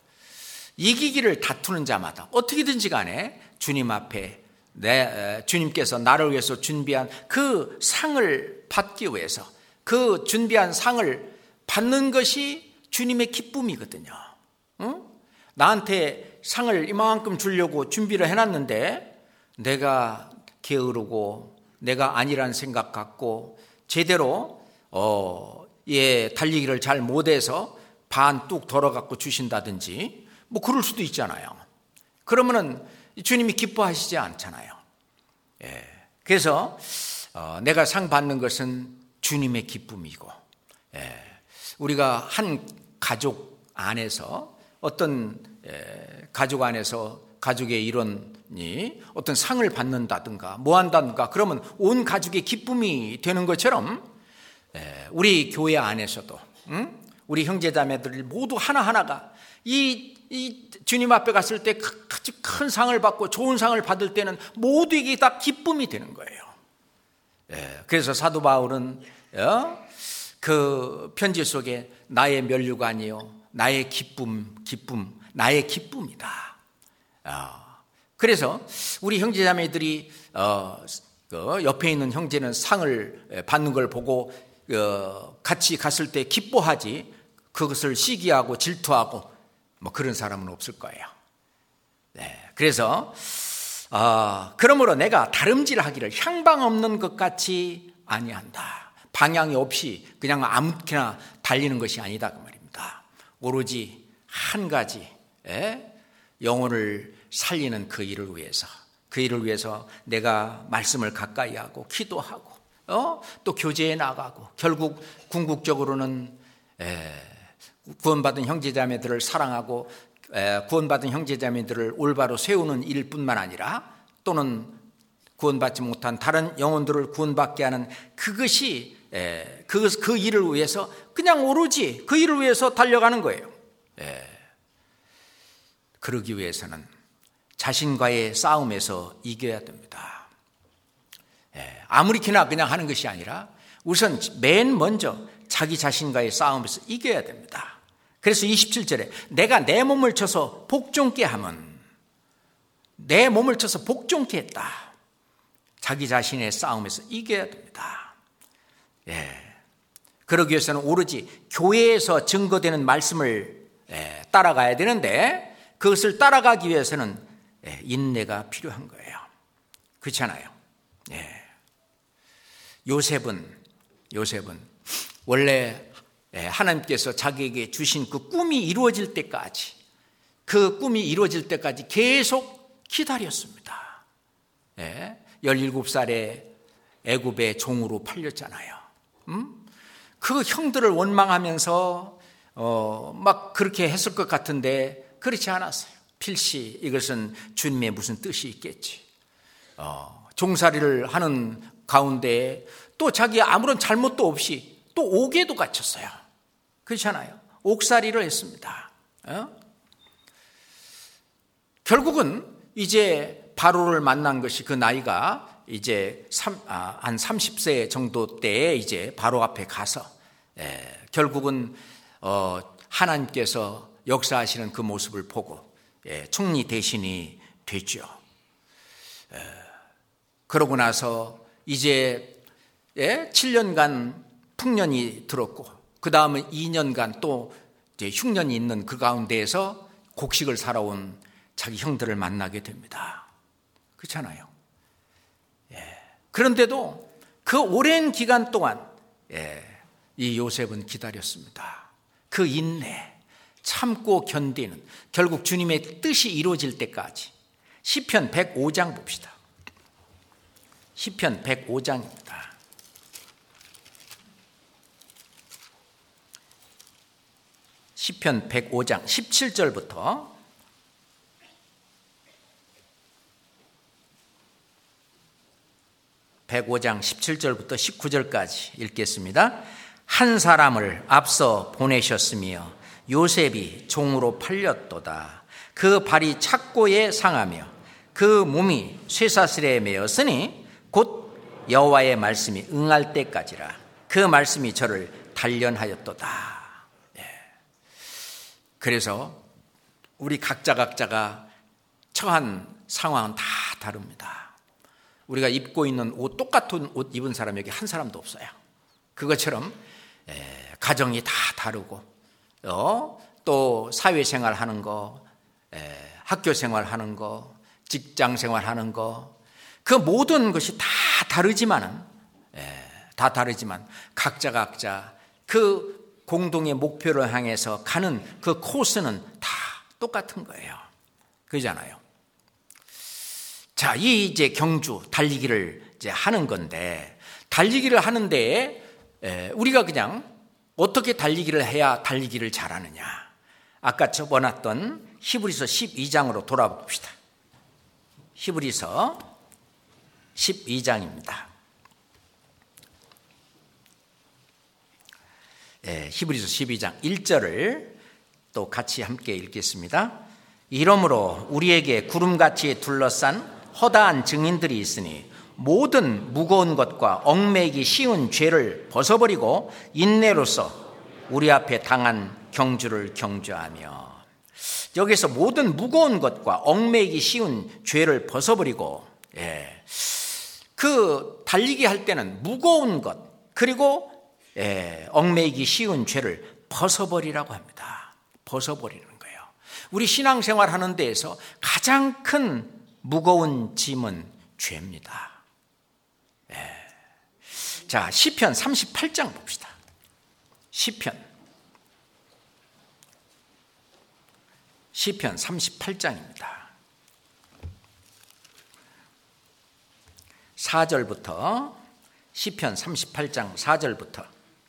이기기를 다투는 자마다 어떻게든지 간에 주님 앞에 내 주님께서 나를 위해서 준비한 그 상을 받기 위해서 그 준비한 상을 받는 것이 주님의 기쁨이거든요. 응? 나한테 상을 이만큼 주려고 준비를 해놨는데 내가 게으르고 내가 아니란 생각 갖고 제대로 어, 예, 달리기를 잘 못해서 반 뚝 덜어갖고 주신다든지 뭐 그럴 수도 있잖아요. 그러면은 주님이 기뻐하시지 않잖아요. 예, 그래서 어, 내가 상 받는 것은 주님의 기쁨이고, 예, 우리가 한 가족 안에서 어떤 예, 가족 안에서 가족의 일원이 어떤 상을 받는다든가 뭐 한다든가 그러면 온 가족의 기쁨이 되는 것처럼 예, 우리 교회 안에서도 응? 우리 형제자매들 모두 하나하나가 이, 이 주님 앞에 갔을 때 아주 큰 상을 받고 좋은 상을 받을 때는 모두에게 다 기쁨이 되는 거예요. 예, 그래서 사도 바울은 어? 그 편지 속에 나의 면류관이요 나의 기쁨 기쁨 나의 기쁨이다. 어, 그래서 우리 형제자매들이 어, 그 옆에 있는 형제는 상을 받는 걸 보고 어, 같이 갔을 때 기뻐하지 그것을 시기하고 질투하고 뭐 그런 사람은 없을 거예요. 네, 그래서 어, 그러므로 내가 다름질하기를 향방 없는 것 같이 아니한다. 방향이 없이 그냥 아무렇게나 달리는 것이 아니다 그 말입니다. 오로지 한 가지 예? 영혼을 살리는 그 일을 위해서 그 일을 위해서 내가 말씀을 가까이 하고 기도하고 어? 또 교제에 나가고 결국 궁극적으로는 에, 구원받은 형제자매들을 사랑하고 에, 구원받은 형제자매들을 올바로 세우는 일뿐만 아니라 또는 구원받지 못한 다른 영혼들을 구원받게 하는 그것이 에, 그, 그 일을 위해서 그냥 오로지 그 일을 위해서 달려가는 거예요. 에, 그러기 위해서는 자신과의 싸움에서 이겨야 됩니다. 예, 아무리키나 그냥 하는 것이 아니라 우선 맨 먼저 자기 자신과의 싸움에서 이겨야 됩니다. 그래서 이십칠 절에 내가 내 몸을 쳐서 복종케 하면 내 몸을 쳐서 복종케 했다. 자기 자신의 싸움에서 이겨야 됩니다. 예, 그러기 위해서는 오로지 교회에서 증거되는 말씀을 예, 따라가야 되는데 그것을 따라가기 위해서는 예, 인내가 필요한 거예요. 그렇잖아요. 예. 요셉은 요셉은 원래 하나님께서 자기에게 주신 그 꿈이 이루어질 때까지 그 꿈이 이루어질 때까지 계속 기다렸습니다. 예. 열일곱 살에 애굽의 종으로 팔렸잖아요. 음? 그 형들을 원망하면서 어, 막 그렇게 했을 것 같은데 그렇지 않았어요. 필시 이것은 주님의 무슨 뜻이 있겠지. 어, 종살이를 하는 가운데 또 자기 아무런 잘못도 없이 또 옥에도 갇혔어요. 그렇잖아요. 옥살이를 했습니다. 어? 결국은 이제 바로를 만난 것이 그 나이가 이제 삼, 아, 한 삼십 세 정도 때에 이제 바로 앞에 가서 예, 결국은 어, 하나님께서 역사하시는 그 모습을 보고 예, 총리 대신이 됐죠. 예, 그러고 나서 이제 예, 칠 년간 풍년이 들었고 그 다음에 이 년간 또 이제 흉년이 있는 그 가운데에서 곡식을 살아온 자기 형들을 만나게 됩니다. 그렇잖아요. 예, 그런데도 그 오랜 기간 동안 예, 이 요셉은 기다렸습니다. 그 인내, 참고 견디는 결국 주님의 뜻이 이루어질 때까지. 시편 백오 장 봅시다. 시편 백오 장입니다. 시편 백오 장 십칠 절부터 백오 장 십칠 절부터 십구 절까지 읽겠습니다. 한 사람을 앞서 보내셨으며 요셉이 종으로 팔렸도다. 그 발이 착고에 상하며 그 몸이 쇠사슬에 매였으니 곧 여호와의 말씀이 응할 때까지라. 그 말씀이 저를 단련하였도다. 예. 그래서 우리 각자 각자가 처한 상황은 다 다릅니다. 우리가 입고 있는 옷, 똑같은 옷 입은 사람 여기 한 사람도 없어요. 그것처럼 에, 가정이 다 다르고 어, 또 사회생활 하는 거, 에, 학교생활 하는 거, 직장생활 하는 거, 그 모든 것이 다 다르지만은 에, 다 다르지만 각자 각자 그 공동의 목표를 향해서 가는 그 코스는 다 똑같은 거예요. 그러잖아요. 자, 이 이제 경주 달리기를 이제 하는 건데, 달리기를 하는데 에, 우리가 그냥 어떻게 달리기를 해야 달리기를 잘하느냐? 아까 접어놨던 히브리서 십이 장으로 돌아봅시다. 히브리서 십이 장입니다. 예, 히브리서 십이 장 일 절을 또 같이 함께 읽겠습니다. 이러므로 우리에게 구름같이 둘러싼 허다한 증인들이 있으니 모든 무거운 것과 얽매이기 쉬운 죄를 벗어버리고 인내로서 우리 앞에 당한 경주를 경주하며. 여기서 모든 무거운 것과 얽매이기 쉬운 죄를 벗어버리고, 예, 그 달리기 할 때는 무거운 것 그리고 예, 얽매이기 쉬운 죄를 벗어버리라고 합니다. 벗어버리는 거예요. 우리 신앙생활 하는 데에서 가장 큰 무거운 짐은 죄입니다. 예. 자, 시편 삼십팔 장 봅시다. 시편 시편 삼십팔 장입니다. 사 절부터, 시편 삼십팔 장 사 절부터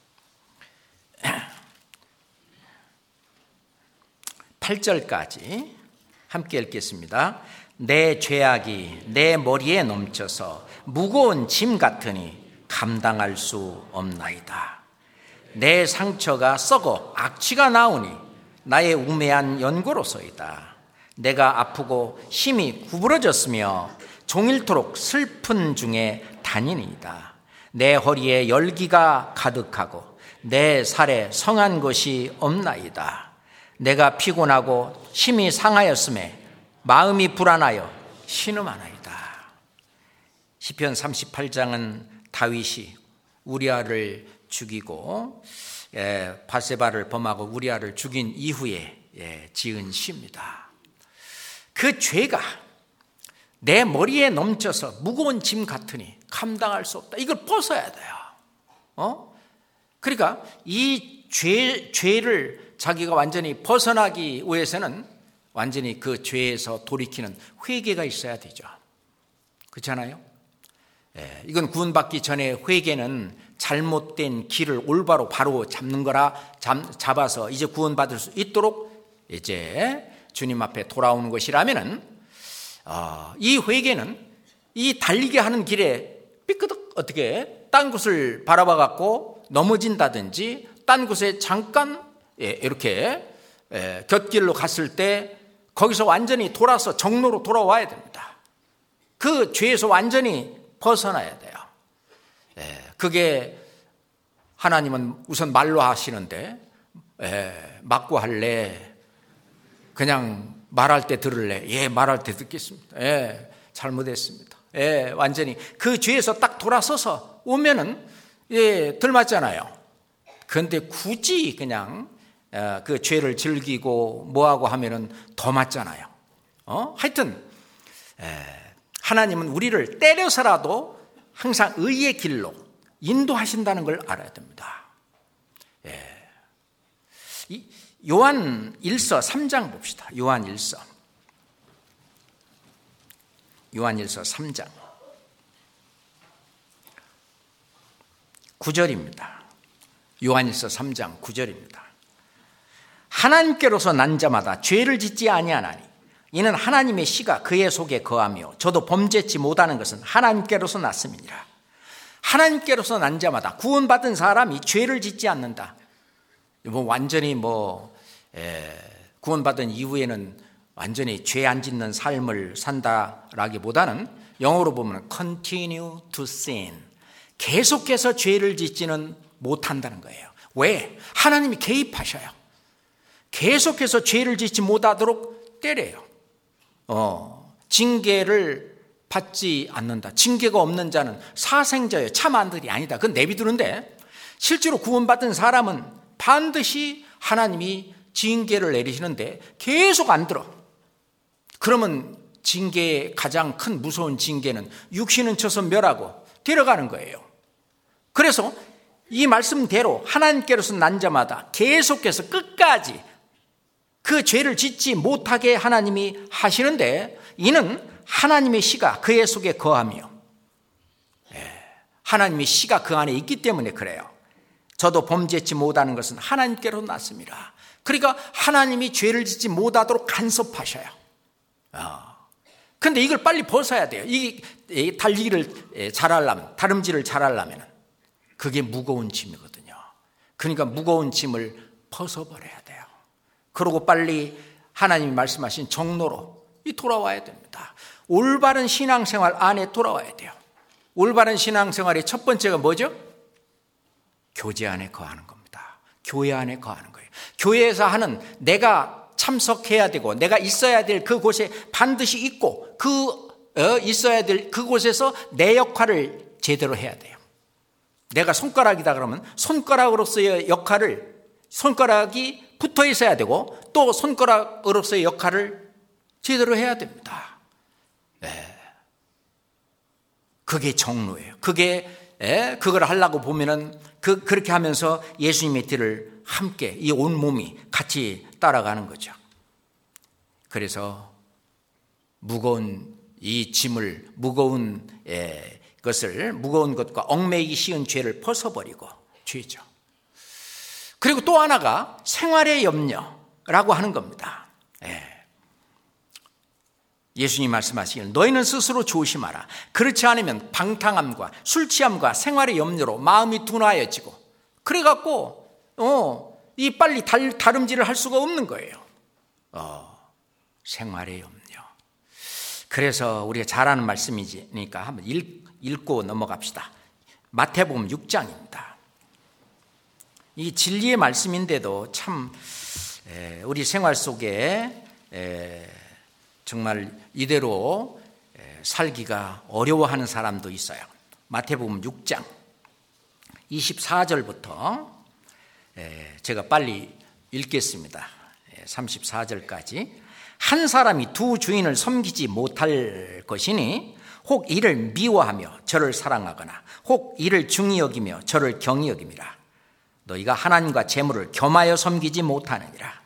팔 절까지 함께 읽겠습니다. 내 죄악이 내 머리에 넘쳐서 무거운 짐 같으니 감당할 수 없나이다. 내 상처가 썩어 악취가 나오니 나의 우매한 연고로소이다. 내가 아프고 힘이 구부러졌으며 종일토록 슬픈 중에 다니니이다. 내 허리에 열기가 가득하고 내 살에 성한 것이 없나이다. 내가 피곤하고 힘이 상하였음에 마음이 불안하여 신음하나이다. 시편 삼십팔 장은 다윗이 우리아를 죽이고 예, 바세바를 범하고 우리아를 죽인 이후에 예, 지은 시입니다. 그 죄가 내 머리에 넘쳐서 무거운 짐 같으니 감당할 수 없다. 이걸 벗어야 돼요. 어? 그러니까 이 죄, 죄를 자기가 완전히 벗어나기 위해서는 완전히 그 죄에서 돌이키는 회개가 있어야 되죠. 그렇잖아요? 예, 이건 구원받기 전에 회개는 잘못된 길을 올바로 바로 잡는 거라 잡, 잡아서 이제 구원받을 수 있도록 이제 주님 앞에 돌아오는 것이라면은 어, 이 회개는 이 달리기 하는 길에 삐끄덕 어떻게 딴 곳을 바라봐 갖고 넘어진다든지 딴 곳에 잠깐 예, 이렇게 예, 곁길로 갔을 때 거기서 완전히 돌아서 정로로 돌아와야 됩니다. 그 죄에서 완전히 벗어나야 돼요. 예, 그게 하나님은 우선 말로 하시는데 예, 맞고 할래? 그냥 말할 때 들을래? 예, 말할 때 듣겠습니다. 예, 잘못했습니다. 예, 완전히 그 죄에서 딱 돌아서서 오면은 예, 덜 맞잖아요. 그런데 굳이 그냥 그 죄를 즐기고 뭐하고 하면은 더 맞잖아요. 어? 하여튼 하나님은 우리를 때려서라도 항상 의의 길로 인도하신다는 걸 알아야 됩니다. 예. 요한 일서 삼 장 봅시다. 요한 일서 요한 일서 삼 장 구 절입니다. 요한 일서 삼 장 구 절입니다. 하나님께로서 난 자마다 죄를 짓지 아니하나니 이는 하나님의 씨가 그의 속에 거하며 저도 범죄치 못하는 것은 하나님께로서 났음이니라. 하나님께로서 난 자마다 구원받은 사람이 죄를 짓지 않는다. 뭐 완전히 뭐 에, 구원받은 이후에는 완전히 죄 안 짓는 삶을 산다라기보다는 영어로 보면 continue to sin, 계속해서 죄를 짓지는 못한다는 거예요. 왜? 하나님이 개입하셔요. 계속해서 죄를 짓지 못하도록 때려요. 어, 징계를 받지 않는다. 징계가 없는 자는 사생자예요. 참 아들이 아니다. 그건 내비두는데 실제로 구원받은 사람은 반드시 하나님이 징계를 내리시는데 계속 안 들어. 그러면 징계의 가장 큰 무서운 징계는 육신은 쳐서 멸하고 데려가는 거예요. 그래서 이 말씀대로 하나님께로서 난 자마다 계속해서 끝까지 그 죄를 짓지 못하게 하나님이 하시는데, 이는 하나님의 씨가 그의 속에 거하며, 하나님의 씨가 그 안에 있기 때문에 그래요. 저도 범죄치 못하는 것은 하나님께로 났습니다. 그러니까 하나님이 죄를 짓지 못하도록 간섭하셔요. 그런데 이걸 빨리 벗어야 돼요. 이 달리기를 잘하려면, 다름질을 잘하려면 그게 무거운 짐이거든요. 그러니까 무거운 짐을 벗어버려야 돼요. 그리고 빨리 하나님이 말씀하신 정로로 돌아와야 됩니다. 올바른 신앙생활 안에 돌아와야 돼요. 올바른 신앙생활의 첫 번째가 뭐죠? 교제 안에 거하는 겁니다. 교회 안에 거하는 거예요. 교회에서 하는, 내가 참석해야 되고 내가 있어야 될 그곳에 반드시 있고, 그 있어야 될 그곳에서 내 역할을 제대로 해야 돼요. 내가 손가락이다 그러면 손가락으로서의 역할을, 손가락이 붙어 있어야 되고 또 손가락으로서의 역할을 제대로 해야 됩니다. 네. 그게 정로예요. 그게, 예, 그걸 하려고 보면은 그, 그렇게 하면서 예수님의 뒤를 함께 이 온 몸이 같이 따라가는 거죠. 그래서 무거운 이 짐을, 무거운 예, 것을, 무거운 것과 얽매이기 쉬운 죄를 벗어버리고, 죄죠. 그리고 또 하나가 생활의 염려라고 하는 겁니다. 예. 예수님 말씀하시기를 너희는 스스로 조심하라. 그렇지 않으면 방탕함과 술 취함과 생활의 염려로 마음이 둔하여지고, 그래갖고 어, 이 빨리 달, 다름질을 할 수가 없는 거예요. 어, 생활의 염려. 그래서 우리가 잘 아는 말씀이니까 한번 읽, 읽고 넘어갑시다. 마태복음 육 장입니다. 이 진리의 말씀인데도 참 에, 우리 생활 속에 에, 정말 이대로 에, 살기가 어려워하는 사람도 있어요. 마태복음 육 장 이십사 절부터 에, 제가 빨리 읽겠습니다. 에, 삼십사 절까지. 한 사람이 두 주인을 섬기지 못할 것이니 혹 이를 미워하며 저를 사랑하거나 혹 이를 중히 여기며 저를 경히 여김이라. 너희가 하나님과 재물을 겸하여 섬기지 못하느니라.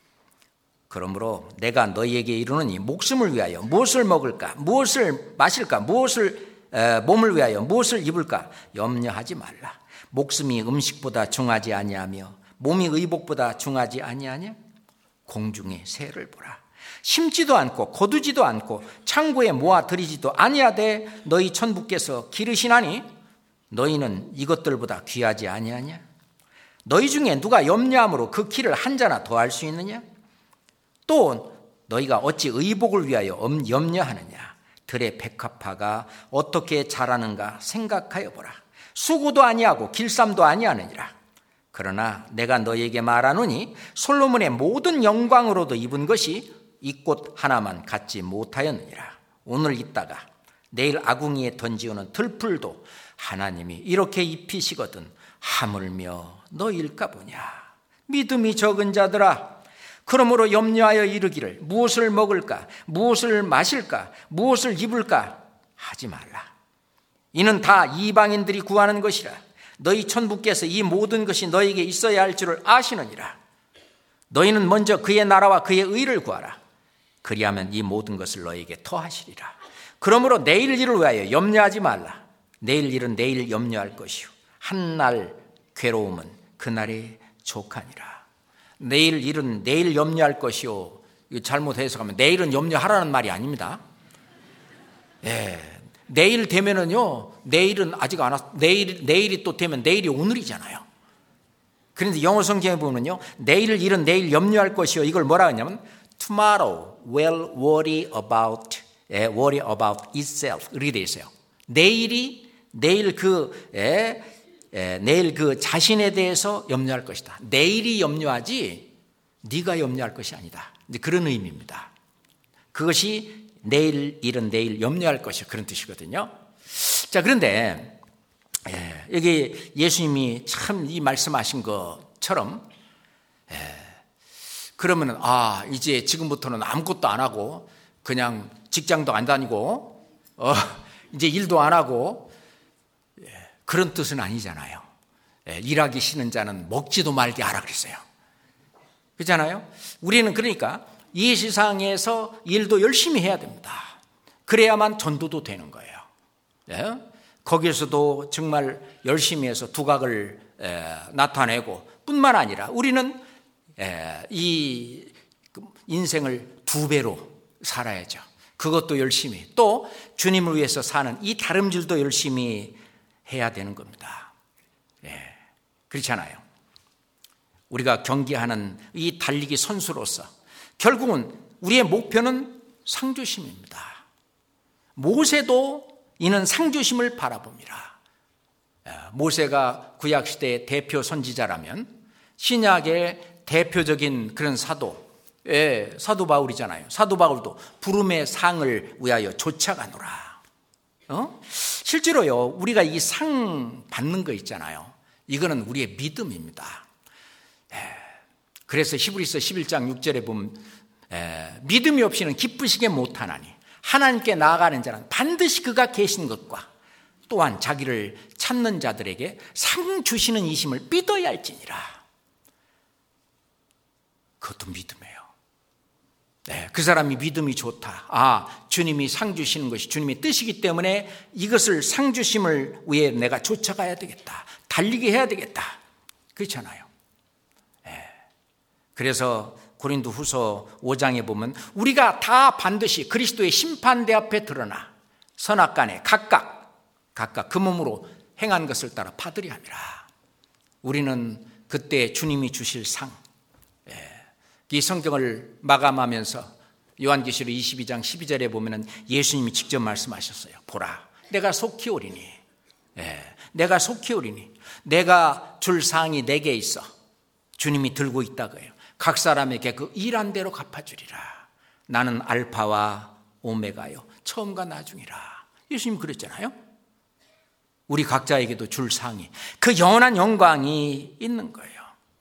그러므로 내가 너희에게 이르노니 목숨을 위하여 무엇을 먹을까, 무엇을 마실까, 무엇을 에, 몸을 위하여 무엇을 입을까 염려하지 말라. 목숨이 음식보다 중하지 아니하며 몸이 의복보다 중하지 아니하냐? 공중의 새를 보라. 심지도 않고 거두지도 않고 창고에 모아 들이지도 아니하되 너희 천부께서 기르시나니 너희는 이것들보다 귀하지 아니하냐? 너희 중에 누가 염려함으로 그 키를 한 자나 더할 수 있느냐? 또 너희가 어찌 의복을 위하여 염려하느냐? 들의 백합화가 어떻게 자라는가 생각하여 보라. 수고도 아니하고 길쌈도 아니하느니라. 그러나 내가 너희에게 말하노니 솔로몬의 모든 영광으로도 입은 것이 이 꽃 하나만 갖지 못하였느니라. 오늘 있다가 내일 아궁이에 던지우는 들풀도 하나님이 이렇게 입히시거든 하물며 너일까 보냐. 믿음이 적은 자들아, 그러므로 염려하여 이르기를 무엇을 먹을까, 무엇을 마실까, 무엇을 입을까 하지 말라. 이는 다 이방인들이 구하는 것이라. 너희 천부께서 이 모든 것이 너희에게 있어야 할 줄을 아시느니라. 너희는 먼저 그의 나라와 그의 의를 구하라. 그리하면 이 모든 것을 너희에게 더하시리라. 그러므로 내일 일을 위하여 염려하지 말라. 내일 일은 내일 염려할 것이요 한날 괴로움은 그날의 족하니라. 내일 일은 내일 염려할 것이요, 이거 잘못 해석하면 내일은 염려하라는 말이 아닙니다. 예, 내일 되면은요, 내일은 아직 안 왔, 내일, 내일이 또 되면 내일이 오늘이잖아요. 그런데 영어 성경에 보면요, 내일 일은 내일 염려할 것이요, 이걸 뭐라 하냐면 tomorrow will worry about, 예, worry about itself. 이렇게 돼 있어요. 내일이, 내일 그, 예, 예, 내일 그 자신에 대해서 염려할 것이다. 내일이 염려하지 네가 염려할 것이 아니다. 이제 그런 의미입니다. 그것이 내일 일은 내일 염려할 것이요. 그런 뜻이거든요. 자, 그런데 예, 여기 예수님이 참 이 말씀하신 것처럼 예, 그러면 아 이제 지금부터는 아무것도 안 하고 그냥 직장도 안 다니고 어, 이제 일도 안 하고 예, 그런 뜻은 아니잖아요. 예, 일하기 싫은 자는 먹지도 말게 하라 그랬어요. 그렇잖아요. 우리는 그러니까 이 세상에서 일도 열심히 해야 됩니다. 그래야만 전도도 되는 거예요. 예? 거기에서도 정말 열심히 해서 두각을 에, 나타내고 뿐만 아니라 우리는 에, 이 인생을 두 배로 살아야죠. 그것도 열심히 또 주님을 위해서 사는 이 다름질도 열심히 해야 되는 겁니다. 예, 그렇잖아요. 우리가 경기하는 이 달리기 선수로서 결국은 우리의 목표는 상주심입니다. 모세도 이는 상주심을 바라봅니다. 모세가 구약시대의 대표 선지자라면 신약의 대표적인 그런 사도, 예, 사도 바울이잖아요. 사도 바울도 부름의 상을 위하여 쫓아가노라. 어? 실제로요, 우리가 이 상 받는 거 있잖아요. 이거는 우리의 믿음입니다. 그래서 히브리서 십일 장 육 절에 보면 에, 믿음이 없이는 기쁘시게 못하나니 하나님께 나아가는 자는 반드시 그가 계신 것과 또한 자기를 찾는 자들에게 상 주시는 이심을 믿어야 할지니라. 그것도 믿음이에요. 네, 그 사람이 믿음이 좋다. 아, 주님이 상 주시는 것이 주님의 뜻이기 때문에 이것을 상 주심을 위해 내가 쫓아가야 되겠다. 달리게 해야 되겠다. 그렇잖아요. 그래서 고린도 후서 오 장에 보면 우리가 다 반드시 그리스도의 심판대 앞에 드러나 선악간에 각각 각각 그 몸으로 행한 것을 따라 받으려 함이라. 우리는 그때 주님이 주실 상, 이 성경을 마감하면서 요한계시록 이십이 장 십이 절에 보면 예수님이 직접 말씀하셨어요. 보라, 내가 속히 오리니, 내가 속히 오리니 내가 줄 상이 내게 있어. 주님이 들고 있다고요. 각 사람에게 그 일한 대로 갚아주리라. 나는 알파와 오메가요, 처음과 나중이라. 예수님 그랬잖아요. 우리 각자에게도 줄 상이, 그 영원한 영광이 있는 거예요.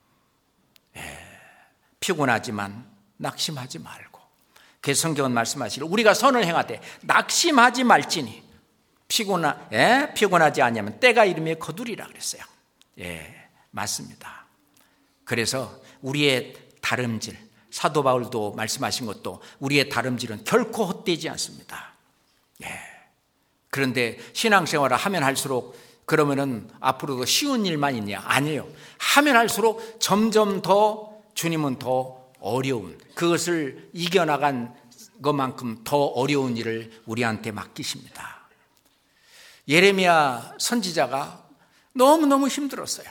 예, 피곤하지만 낙심하지 말고. 그 성경은 말씀하시기를 우리가 선을 행하되 낙심하지 말지니 피곤하, 예, 피곤하지 않으면 때가 이르면 거두리라 그랬어요. 예, 맞습니다. 그래서 우리의 다름질, 사도 바울도 말씀하신 것도 우리의 다름질은 결코 헛되지 않습니다. 예. 그런데 신앙생활을 하면 할수록 그러면은 앞으로도 쉬운 일만 있냐? 아니에요. 하면 할수록 점점 더 주님은 더 어려운, 그것을 이겨나간 것만큼 더 어려운 일을 우리한테 맡기십니다. 예레미야 선지자가 너무너무 힘들었어요.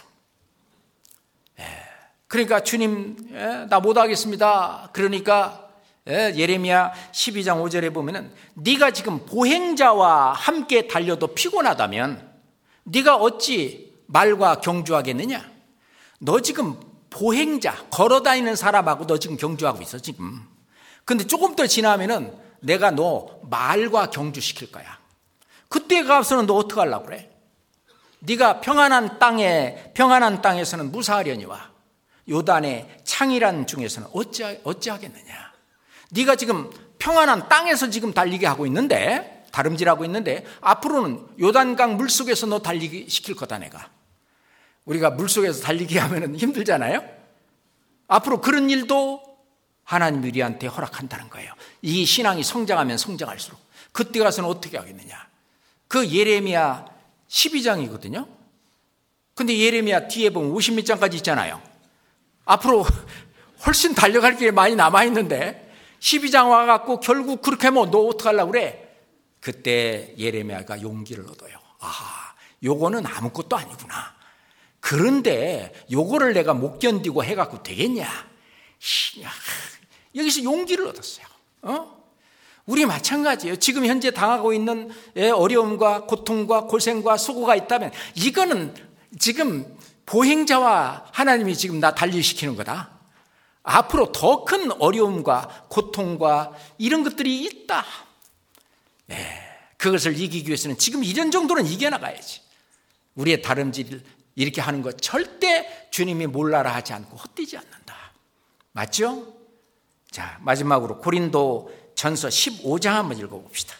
예. 그러니까 주님, 나 못하겠습니다. 그러니까 예레미야 십이 장 오 절에 보면은 네가 지금 보행자와 함께 달려도 피곤하다면 네가 어찌 말과 경주하겠느냐? 너 지금 보행자, 걸어다니는 사람하고 너 지금 경주하고 있어 지금. 근데 조금 더 지나면은 내가 너 말과 경주시킬 거야. 그때 가서는 너 어떻게 하려고 그래? 네가 평안한 땅에, 평안한 땅에서는 무사하려니와 요단의 창이란 중에서는 어찌, 어찌하겠느냐? 네가 지금 평안한 땅에서 지금 달리게 하고 있는데, 다름질하고 있는데 앞으로는 요단강 물속에서 너 달리기 시킬 거다 내가. 우리가 물속에서 달리기 하면 힘들잖아요. 앞으로 그런 일도 하나님이 우리한테 허락한다는 거예요. 이 신앙이 성장하면 성장할수록. 그때 가서는 어떻게 하겠느냐? 그 예레미야 십이 장이거든요. 근데 예레미야 뒤에 보면 오십 몇 장까지 있잖아요. 앞으로 훨씬 달려갈 게 많이 남아있는데 십이 장 와갖고 결국 그렇게 하면 너 어떡하려고 그래? 그때 예레미야가 용기를 얻어요. 아, 요거는 아무것도 아니구나. 그런데 요거를 내가 못 견디고 해갖고 되겠냐? 여기서 용기를 얻었어요. 어? 우리 마찬가지예요. 지금 현재 당하고 있는 어려움과 고통과 고생과 수고가 있다면 이거는 지금 보행자와 하나님이 지금 나 단련시키는 거다. 앞으로 더 큰 어려움과 고통과 이런 것들이 있다. 네, 그것을 이기기 위해서는 지금 이런 정도는 이겨나가야지. 우리의 다름질 이렇게 하는 것 절대 주님이 몰라라 하지 않고 헛되지 않는다. 맞죠? 자, 마지막으로 고린도 전서 십오 장 한번 읽어봅시다.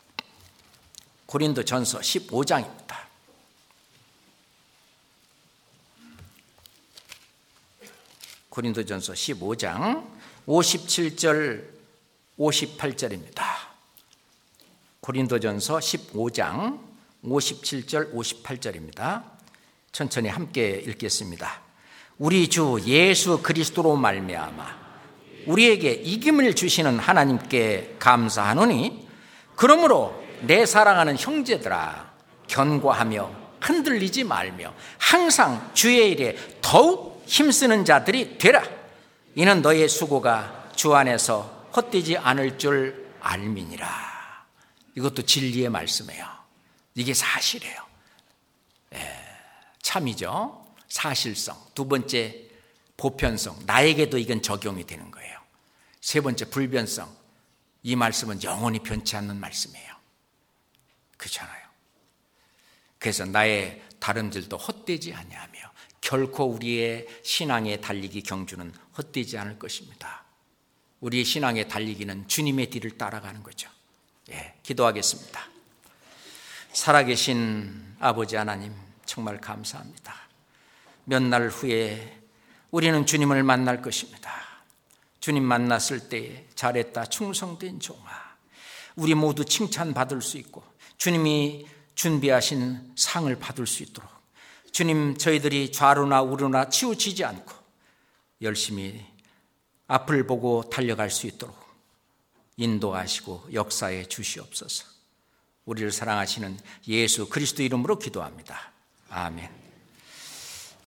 고린도 전서 십오 장입니다. 고린도 전서 십오 장 오십칠 절 오십팔 절입니다. 고린도 전서 십오 장 오십칠 절 오십팔 절입니다. 천천히 함께 읽겠습니다. 우리 주 예수 그리스도로 말미암아 우리에게 이김을 주시는 하나님께 감사하노니 그러므로 내 사랑하는 형제들아 견고하며 흔들리지 말며 항상 주의 일에 더욱 힘쓰는 자들이 되라. 이는 너의 수고가 주 안에서 헛되지 않을 줄 알미니라. 이것도 진리의 말씀이에요. 이게 사실이에요. 예, 참이죠. 사실성. 두 번째 보편성. 나에게도 이건 적용이 되는 거예요. 세 번째 불변성. 이 말씀은 영원히 변치 않는 말씀이에요. 그렇잖아요. 그래서 나의 다름질도 헛되지 아니하며 결코 우리의 신앙의 달리기 경주는 헛되지 않을 것입니다. 우리의 신앙의 달리기는 주님의 뒤를 따라가는 거죠. 예, 기도하겠습니다. 살아계신 아버지 하나님 정말 감사합니다. 몇 날 후에 우리는 주님을 만날 것입니다. 주님 만났을 때 잘했다 충성된 종아, 우리 모두 칭찬받을 수 있고 주님이 준비하신 상을 받을 수 있도록 주님 저희들이 좌로나 우로나 치우치지 않고 열심히 앞을 보고 달려갈 수 있도록 인도하시고 역사에 주시옵소서. 우리를 사랑하시는 예수 그리스도 이름으로 기도합니다. 아멘.